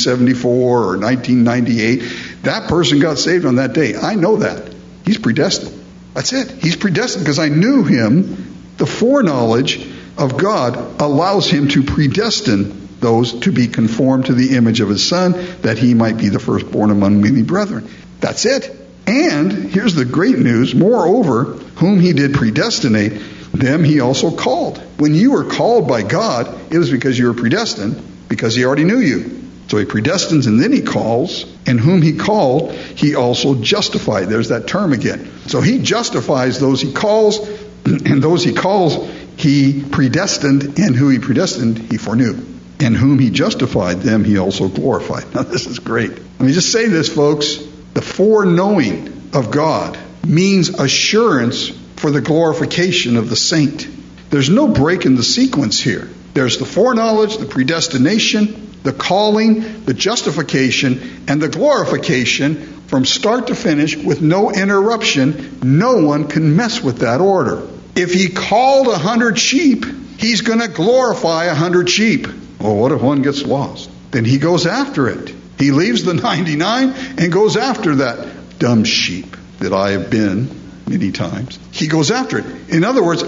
1974 or 1998. That person got saved on that day. I know that. He's predestined. That's it. He's predestined because I knew him. The foreknowledge of God allows him to predestine those to be conformed to the image of his Son, that he might be the firstborn among many brethren. That's it. And here's the great news. Moreover, whom he did predestinate, them he also called. When you were called by God, it was because you were predestined, because he already knew you. So he predestines and then he calls, and whom he called, he also justified. There's that term again. So he justifies those he calls, and those he calls, he predestined, and who he predestined, he foreknew. And whom he justified, them he also glorified. Now this is great. Let me just say this, folks. The foreknowing of God means assurance for the glorification of the saint. There's no break in the sequence here. There's the foreknowledge, the predestination, the calling, the justification, and the glorification from start to finish with no interruption. No one can mess with that order. If he called 100 sheep, he's going to glorify 100 sheep. Well, what if one gets lost? Then he goes after it. He leaves the 99 and goes after that dumb sheep that I have been many times. He goes after it. In other words,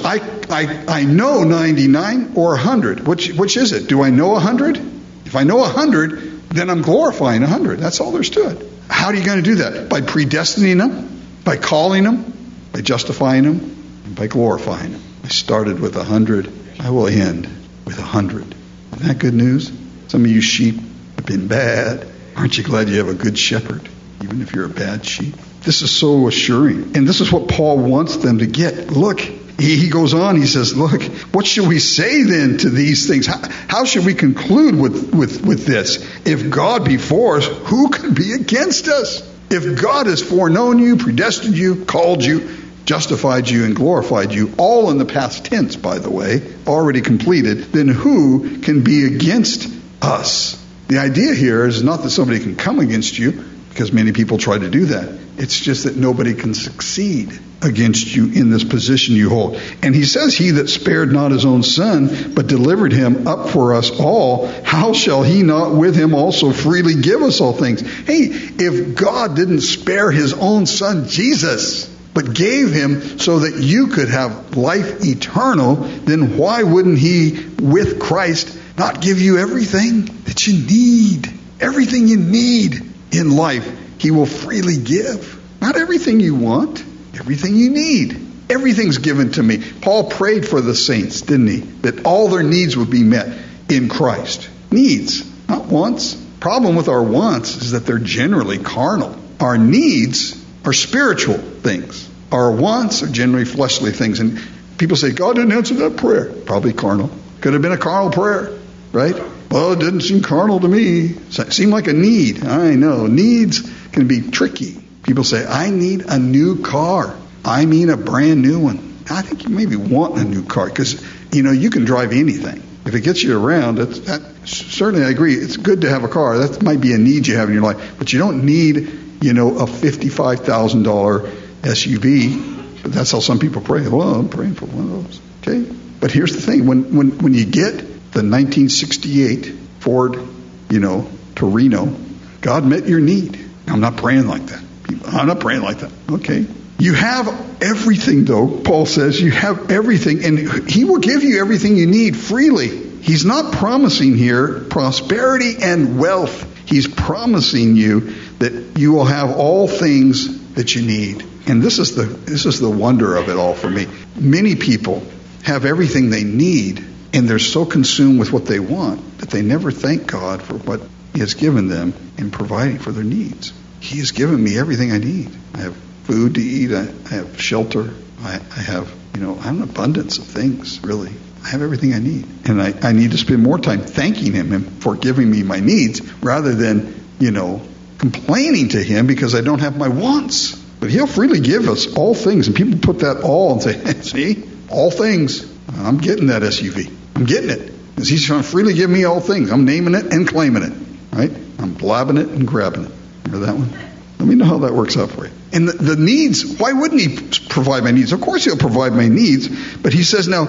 I know 99 or 100. Which is it? Do I know 100? If I know 100, then I'm glorifying 100. That's all there's to it. How are you going to do that? By predestining them, by calling them, by justifying them, and by glorifying them. I started with 100. I will end with 100. Isn't that good news? Some of you sheep have been bad. Aren't you glad you have a good shepherd, even if you're a bad sheep? This is so assuring. And this is what Paul wants them to get. Look, he goes on, he says, look, what should we say then to these things? How should we conclude with this? If God be for us, who can be against us? If God has foreknown you, predestined you, called you, justified you, and glorified you, all in the past tense, by the way, already completed, then who can be against us? The idea here is not that somebody can come against you, because many people try to do that. It's just that nobody can succeed against you in this position you hold. And he says, he that spared not his own son, but delivered him up for us all, how shall he not with him also freely give us all things? Hey, if God didn't spare his own son, Jesus, but gave him so that you could have life eternal, then why wouldn't he, with Christ, not give you everything that you need? Everything you need in life, he will freely give. Not everything you want, everything you need. Everything's given to me. Paul prayed for the saints, didn't he? That all their needs would be met in Christ. Needs, not wants. Problem with our wants is that they're generally carnal. Our needs are spiritual things. Our wants are generally fleshly things. And people say, God didn't answer that prayer. Probably carnal. Could have been a carnal prayer, right? Well, it didn't seem carnal to me. It seemed like a need. I know. Needs can be tricky. People say, I need a new car. I mean a brand new one. I think you maybe want a new car because, you can drive anything. If it gets you around, certainly I agree. It's good to have a car. That might be a need you have in your life. But you don't need, a $55,000 SUV. But that's how some people pray. Well, I'm praying for one of those. Okay? But here's the thing. When you get the 1968 Ford, Torino, God met your need. I'm not praying like that. I'm not praying like that. Okay. You have everything, though. Paul says you have everything, and he will give you everything you need freely. He's not promising here prosperity and wealth. He's promising you that you will have all things that you need. And this is the wonder of it all for me. Many people have everything they need, and they're so consumed with what they want that they never thank God for what he has given them in providing for their needs. He has given me everything I need. I have food to eat. I have shelter. I have an abundance of things, really. I have everything I need. And I need to spend more time thanking him for giving me my needs rather than, complaining to him because I don't have my wants. But he'll freely give us all things. And people put that all and say, see, all things. I'm getting that SUV. I'm getting it. Because he's trying to freely give me all things. I'm naming it and claiming it. Right? I'm blabbing it and grabbing it. Remember that one? Let me know how that works out for you. And the needs, why wouldn't he provide my needs? Of course he'll provide my needs. But he says, now,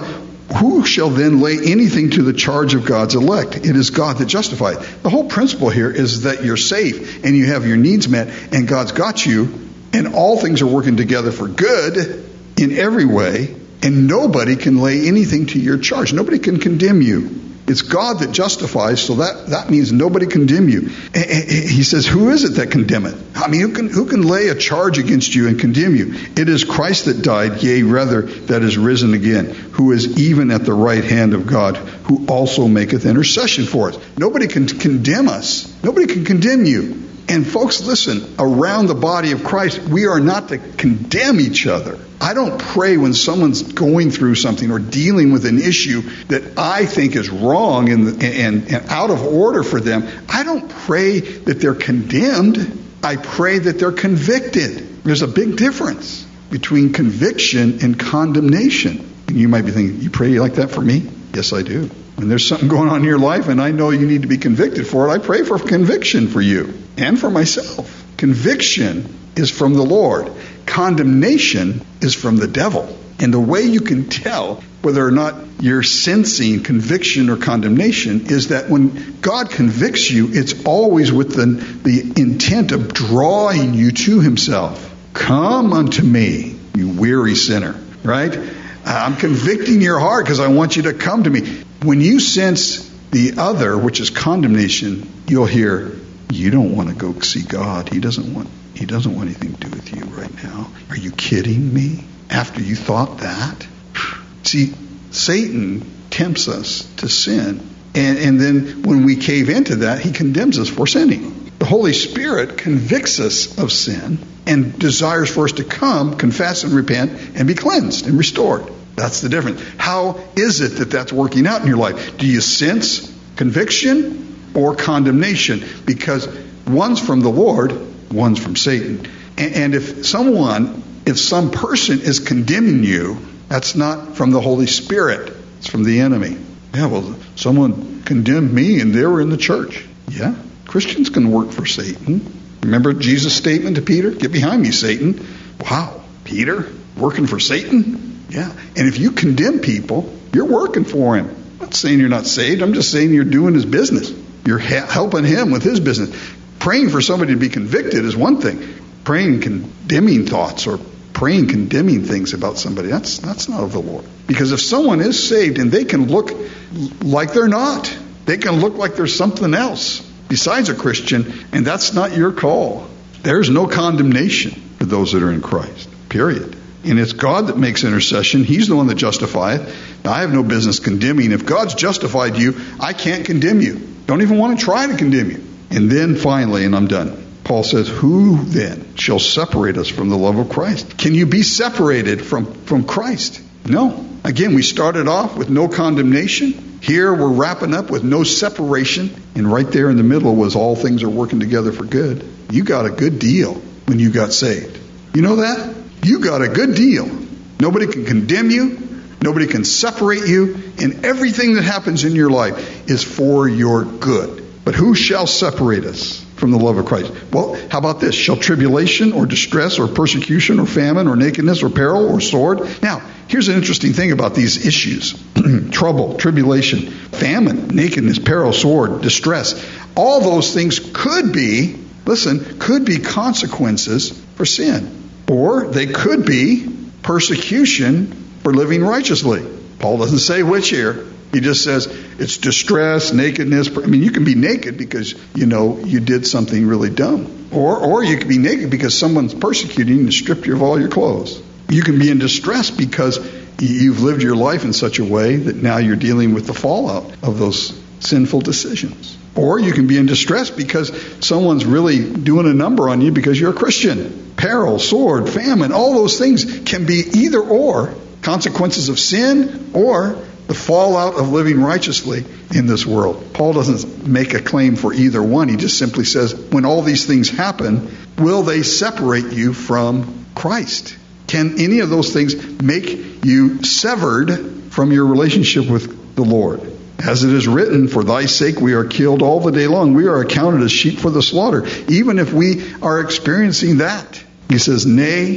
Who shall then lay anything to the charge of God's elect? It is God that justifies. The whole principle here is that you're safe and you have your needs met and God's got you and all things are working together for good in every way and nobody can lay anything to your charge. Nobody can condemn you. It's God that justifies, so that means nobody condemn you. He says, who is it that condemneth? I mean, who can lay a charge against you and condemn you? It is Christ that died, yea, rather, that is risen again, who is even at the right hand of God, who also maketh intercession for us. Nobody can condemn us. Nobody can condemn you. And folks, listen, around the body of Christ, we are not to condemn each other. I don't pray when someone's going through something or dealing with an issue that I think is wrong and out of order for them. I don't pray that they're condemned. I pray that they're convicted. There's a big difference between conviction and condemnation. And you might be thinking, you pray like that for me? Yes, I do. When there's something going on in your life and I know you need to be convicted for it, I pray for conviction for you and for myself. Conviction is from the Lord. Condemnation is from the devil. And the way you can tell whether or not you're sensing conviction or condemnation is that when God convicts you, it's always with the intent of drawing you to himself. Come unto me, you weary sinner, right? I'm convicting your heart because I want you to come to me. When you sense the other, which is condemnation, you'll hear, you don't want to go see God. He doesn't want anything to do with you right now. Are you kidding me? After you thought that? See, Satan tempts us to sin. And then when we cave into that, he condemns us for sinning. The Holy Spirit convicts us of sin and desires for us to come, confess and repent, and be cleansed and restored. That's the difference. How is it that that's working out in your life? Do you sense conviction or condemnation? Because one's from the Lord, one's from Satan. And if some person is condemning you, that's not from the Holy Spirit. It's from the enemy. Yeah, well, someone condemned me and they were in the church. Yeah, Christians can work for Satan. Remember Jesus' statement to Peter? Get behind me, Satan. Wow, Peter, working for Satan? Yeah, and if you condemn people, you're working for him. I'm not saying you're not saved. I'm just saying you're doing his business. You're helping him with his business. Praying for somebody to be convicted is one thing. Praying condemning thoughts or praying condemning things about somebody, that's not of the Lord. Because if someone is saved and they can look like they're not, they can look like there's something else besides a Christian, and that's not your call. There's no condemnation for those that are in Christ, period. And it's God that makes intercession. He's the one that justifieth. Now, I have no business condemning. If God's justified you, I can't condemn you. Don't even want to try to condemn you. And then finally, and I'm done, Paul says, who then shall separate us from the love of Christ? Can you be separated from Christ? No. Again, we started off with no condemnation. Here we're wrapping up with no separation. And right there in the middle was all things are working together for good. You got a good deal when you got saved. You know that? You got a good deal. Nobody can condemn you. Nobody can separate you. And everything that happens in your life is for your good. But who shall separate us from the love of Christ? Well, how about this? Shall tribulation or distress or persecution or famine or nakedness or peril or sword? Now, here's an interesting thing about these issues. Trouble, tribulation, famine, nakedness, peril, sword, distress. All those things could be consequences for sin. Or they could be persecution for living righteously. Paul doesn't say which here. He just says it's distress, nakedness. I mean, you can be naked because, you did something really dumb. Or you can be naked because someone's persecuting you and stripped you of all your clothes. You can be in distress because you've lived your life in such a way that now you're dealing with the fallout of those sinful decisions. Or you can be in distress because someone's really doing a number on you because you're a Christian. Peril, sword, famine, all those things can be either or consequences of sin or the fallout of living righteously in this world. Paul doesn't make a claim for either one. He just simply says, when all these things happen, will they separate you from Christ? Can any of those things make you severed from your relationship with the Lord? As it is written, for thy sake we are killed all the day long. We are accounted as sheep for the slaughter. Even if we are experiencing that. He says, nay,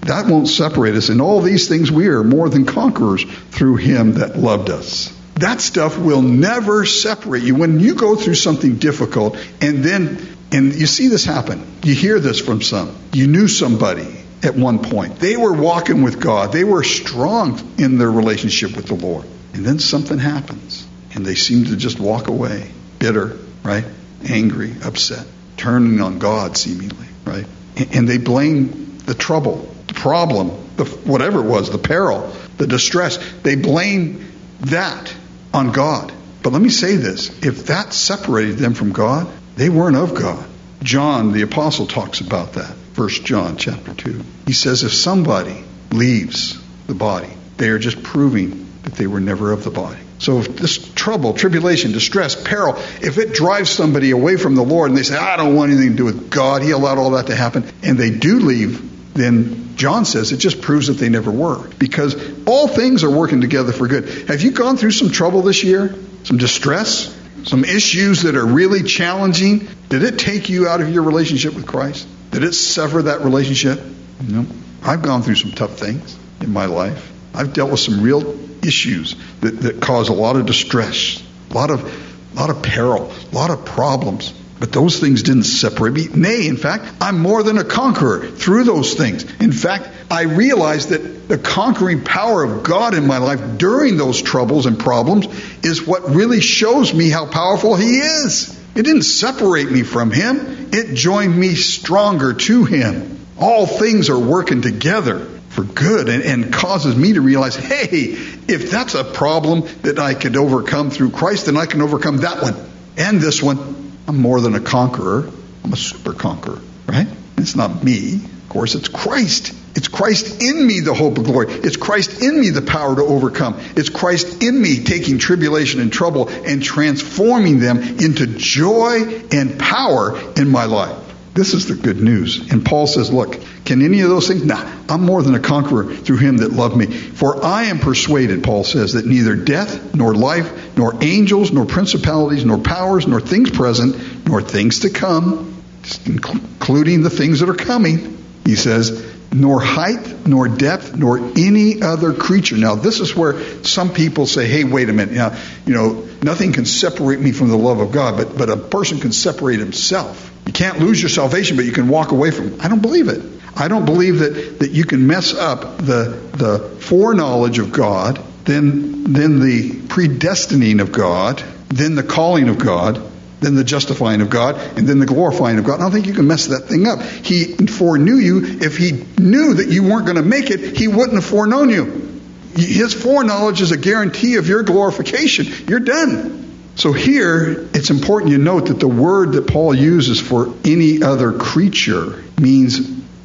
That won't separate us. In all these things we are more than conquerors through him that loved us. That stuff will never separate you. When you go through something difficult and you see this happen, you hear this from some. You knew somebody at one point. They were walking with God. They were strong in their relationship with the Lord. And then something happens and they seem to just walk away, bitter, right? Angry, upset, turning on God seemingly, right? And they blame the trouble, the problem, whatever it was, the peril, the distress. They blame that on God. But let me say this. If that separated them from God, they weren't of God. John, the apostle, talks about that. 1 John chapter 2. He says if somebody leaves the body, they are just proving that they were never of the body. So if this trouble, tribulation, distress, peril, if it drives somebody away from the Lord and they say, I don't want anything to do with God, he allowed all that to happen, and they do leave, then John says it just proves that they never were. Because all things are working together for good. Have you gone through some trouble this year? Some distress? Some issues that are really challenging? Did it take you out of your relationship with Christ? Did it sever that relationship? No. I've gone through some tough things in my life. I've dealt with some real issues that cause a lot of distress, a lot of peril, a lot of problems. But those things didn't separate me. Nay, in fact, I'm more than a conqueror through those things. In fact, I realized that the conquering power of God in my life during those troubles and problems is what really shows me how powerful he is. It didn't separate me from him. It joined me stronger to him. All things are working together for good and causes me to realize, hey, if that's a problem that I could overcome through Christ, then I can overcome that one and this one. I'm more than a conqueror. I'm a super conqueror, right? It's not me. Of course, it's Christ. It's Christ in me, the hope of glory. It's Christ in me, the power to overcome. It's Christ in me taking tribulation and trouble and transforming them into joy and power in my life. This is the good news. And Paul says, look, can any of those things? Nah, I'm more than a conqueror through him that loved me. For I am persuaded, Paul says, that neither death, nor life, nor angels, nor principalities, nor powers, nor things present, nor things to come, including the things that are coming, he says, nor height, nor depth, nor any other creature. Now, this is where some people say, hey, wait a minute. Now, nothing can separate me from the love of God, but a person can separate himself. You can't lose your salvation, but you can walk away from it. I don't believe it. I don't believe that you can mess up the foreknowledge of God, then the predestining of God, then the calling of God, then the justifying of God, and then the glorifying of God. I don't think you can mess that thing up. He foreknew you. If he knew that you weren't going to make it, he wouldn't have foreknown you. His foreknowledge is a guarantee of your glorification. You're done. So here, it's important you note that the word that Paul uses for any other creature means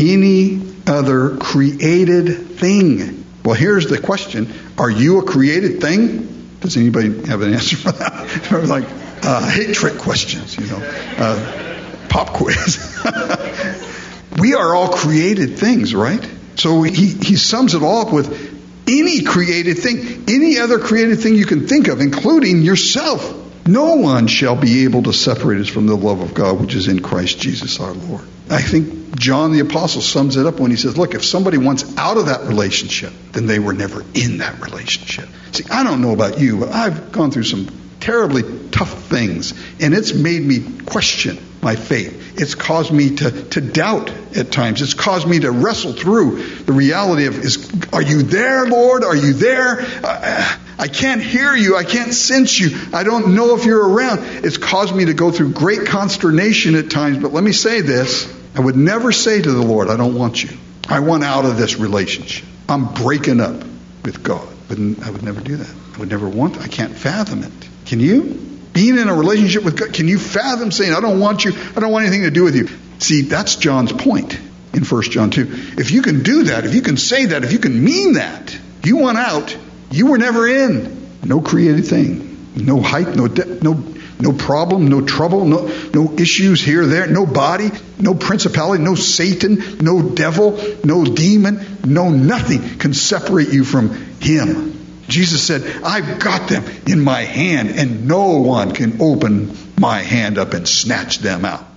any other created thing. Well, here's the question. Are you a created thing? Does anybody have an answer for that? Like, I hate trick questions, pop quiz. We are all created things, right? So he sums it all up with any created thing, any other created thing you can think of, including yourself. No one shall be able to separate us from the love of God, which is in Christ Jesus our Lord. I think John the Apostle sums it up when he says, look, if somebody wants out of that relationship, then they were never in that relationship. See, I don't know about you, but I've gone through some terribly tough things, and it's made me question my faith. It's caused me to doubt at times. It's caused me to wrestle through the reality of, are you there, Lord? Are you there? I can't hear you. I can't sense you. I don't know if you're around. It's caused me to go through great consternation at times. But let me say this. I would never say to the Lord, I don't want you. I want out of this relationship. I'm breaking up with God. I would never do that. I would never want. I can't fathom it. Can you? Being in a relationship with God, can you fathom saying, I don't want you, I don't want anything to do with you? See, that's John's point in 1 John 2. If you can do that, if you can say that, if you can mean that, you want out, you were never in. No created thing. No height, no depth, no problem, no trouble, no issues here, there, no body, no principality, no Satan, no devil, no demon, no nothing can separate you from him. Jesus said, I've got them in my hand, and no one can open my hand up and snatch them out.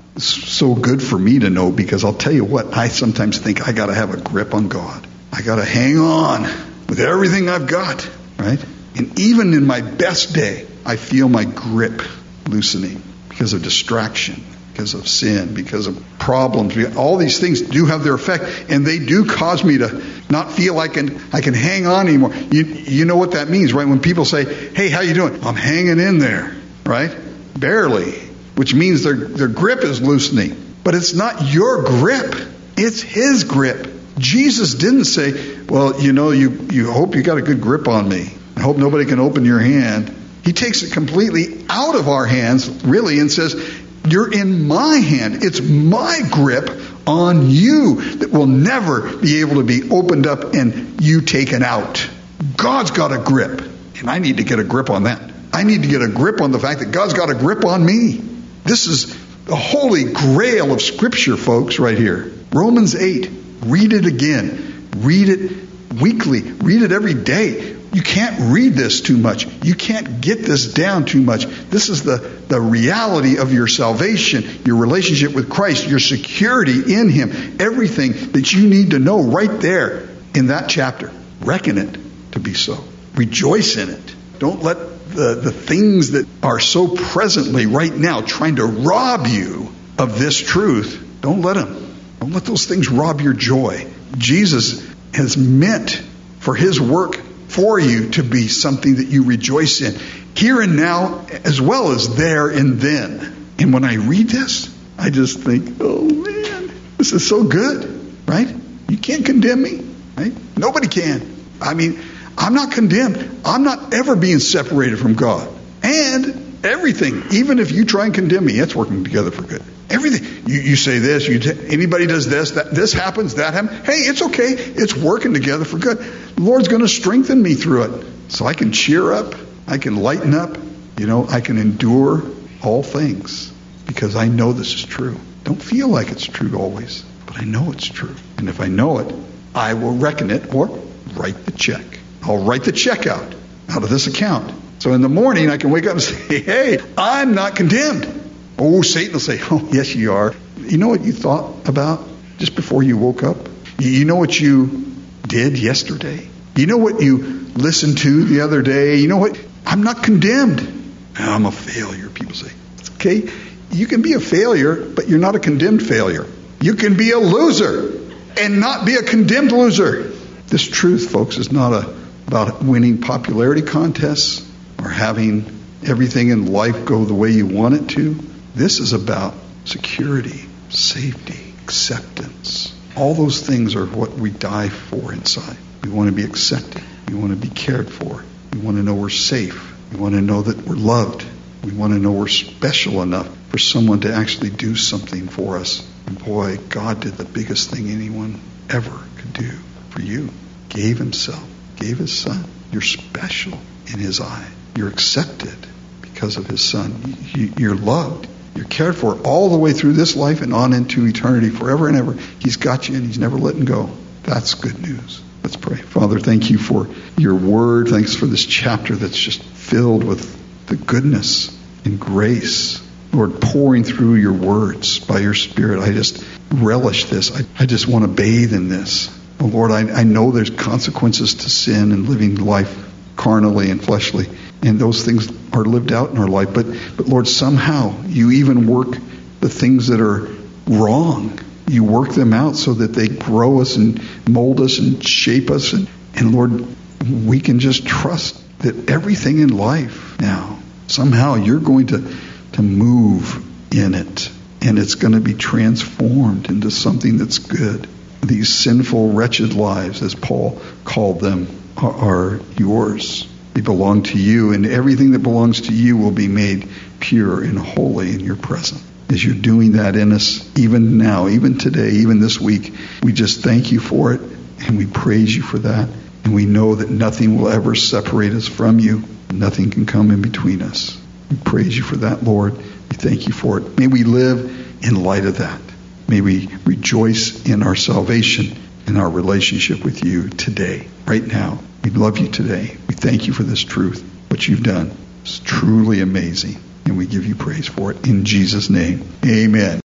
so good for me to know, because I'll tell you what, I sometimes think I got to have a grip on God. I got to hang on with everything I've got, right? And even in my best day, I feel my grip loosening because of distraction, because of sin, because of problems. All these things do have their effect, and they do cause me to not feel like I can hang on anymore. You know what that means, right? When people say, "Hey, how you doing?" I'm hanging in there, right? Barely, which means their grip is loosening. But it's not your grip. It's His grip. Jesus didn't say, "Well, you hope you got a good grip on me. I hope nobody can open your hand." He takes it completely out of our hands, really, and says, "You're in my hand. It's my grip on you that will never be able to be opened up and you taken out." God's got a grip, and I need to get a grip on that. I need to get a grip on the fact that God's got a grip on me. This is the holy grail of Scripture, folks, right here. Romans 8. Read it again. Read it weekly. Read it every day. You can't read this too much. You can't get this down too much. This is the reality of your salvation, your relationship with Christ, your security in Him. Everything that you need to know right there in that chapter. Reckon it to be so. Rejoice in it. Don't let the things that are so presently right now trying to rob you of this truth, don't let them. Don't let those things rob your joy. Jesus has meant for His work for you to be something that you rejoice in, here and now, as well as there and then. And when I read this, I just think, oh man, this is so good, right? You can't condemn me, right? Nobody can. I mean, I'm not condemned. I'm not ever being separated from God. And everything, even if you try and condemn me, it's working together for good. Everything. You say this, anybody does this, this happens, that happens. Hey, it's okay. It's working together for good. The Lord's going to strengthen me through it. So I can cheer up. I can lighten up. I can endure all things because I know this is true. Don't feel like it's true always, but I know it's true. And if I know it, I will reckon it or write the check. I'll write the check out of this account. So in the morning, I can wake up and say, hey, I'm not condemned. Oh, Satan will say, oh, yes, you are. You know what you thought about just before you woke up? You know what you did yesterday? You know what you listened to the other day? You know what? I'm not condemned. I'm a failure, people say. It's okay. You can be a failure, but you're not a condemned failure. You can be a loser and not be a condemned loser. This truth, folks, is not about winning popularity contests or having everything in life go the way you want it to. This is about security, safety, acceptance. All those things are what we die for inside. We want to be accepted. We want to be cared for. We want to know we're safe. We want to know that we're loved. We want to know we're special enough for someone to actually do something for us. And boy, God did the biggest thing anyone ever could do for you. Gave Himself, gave His Son. You're special in His eye. You're accepted because of His Son. You're loved. You're cared for all the way through this life and on into eternity, forever and ever. He's got you and He's never letting go. That's good news. Let's pray. Father, thank You for Your word. Thanks for this chapter that's just filled with the goodness and grace. Lord, pouring through Your words by Your Spirit. I just relish this. I just want to bathe in this. Oh, Lord, I know there's consequences to sin and living life carnally and fleshly. And those things are lived out in our life. But Lord, somehow You even work the things that are wrong. You work them out so that they grow us and mold us and shape us. And Lord, we can just trust that everything in life now, somehow You're going to move in it. And it's going to be transformed into something that's good. These sinful, wretched lives, as Paul called them, are Yours. They belong to You, and everything that belongs to You will be made pure and holy in Your presence. As You're doing that in us, even now, even today, even this week, we just thank You for it, and we praise You for that. And we know that nothing will ever separate us from You. Nothing can come in between us. We praise You for that, Lord. We thank You for it. May we live in light of that. May we rejoice in our salvation and our relationship with You today, right now. We love You today. We thank You for this truth. What You've done is truly amazing. And we give You praise for it. In Jesus' name, amen.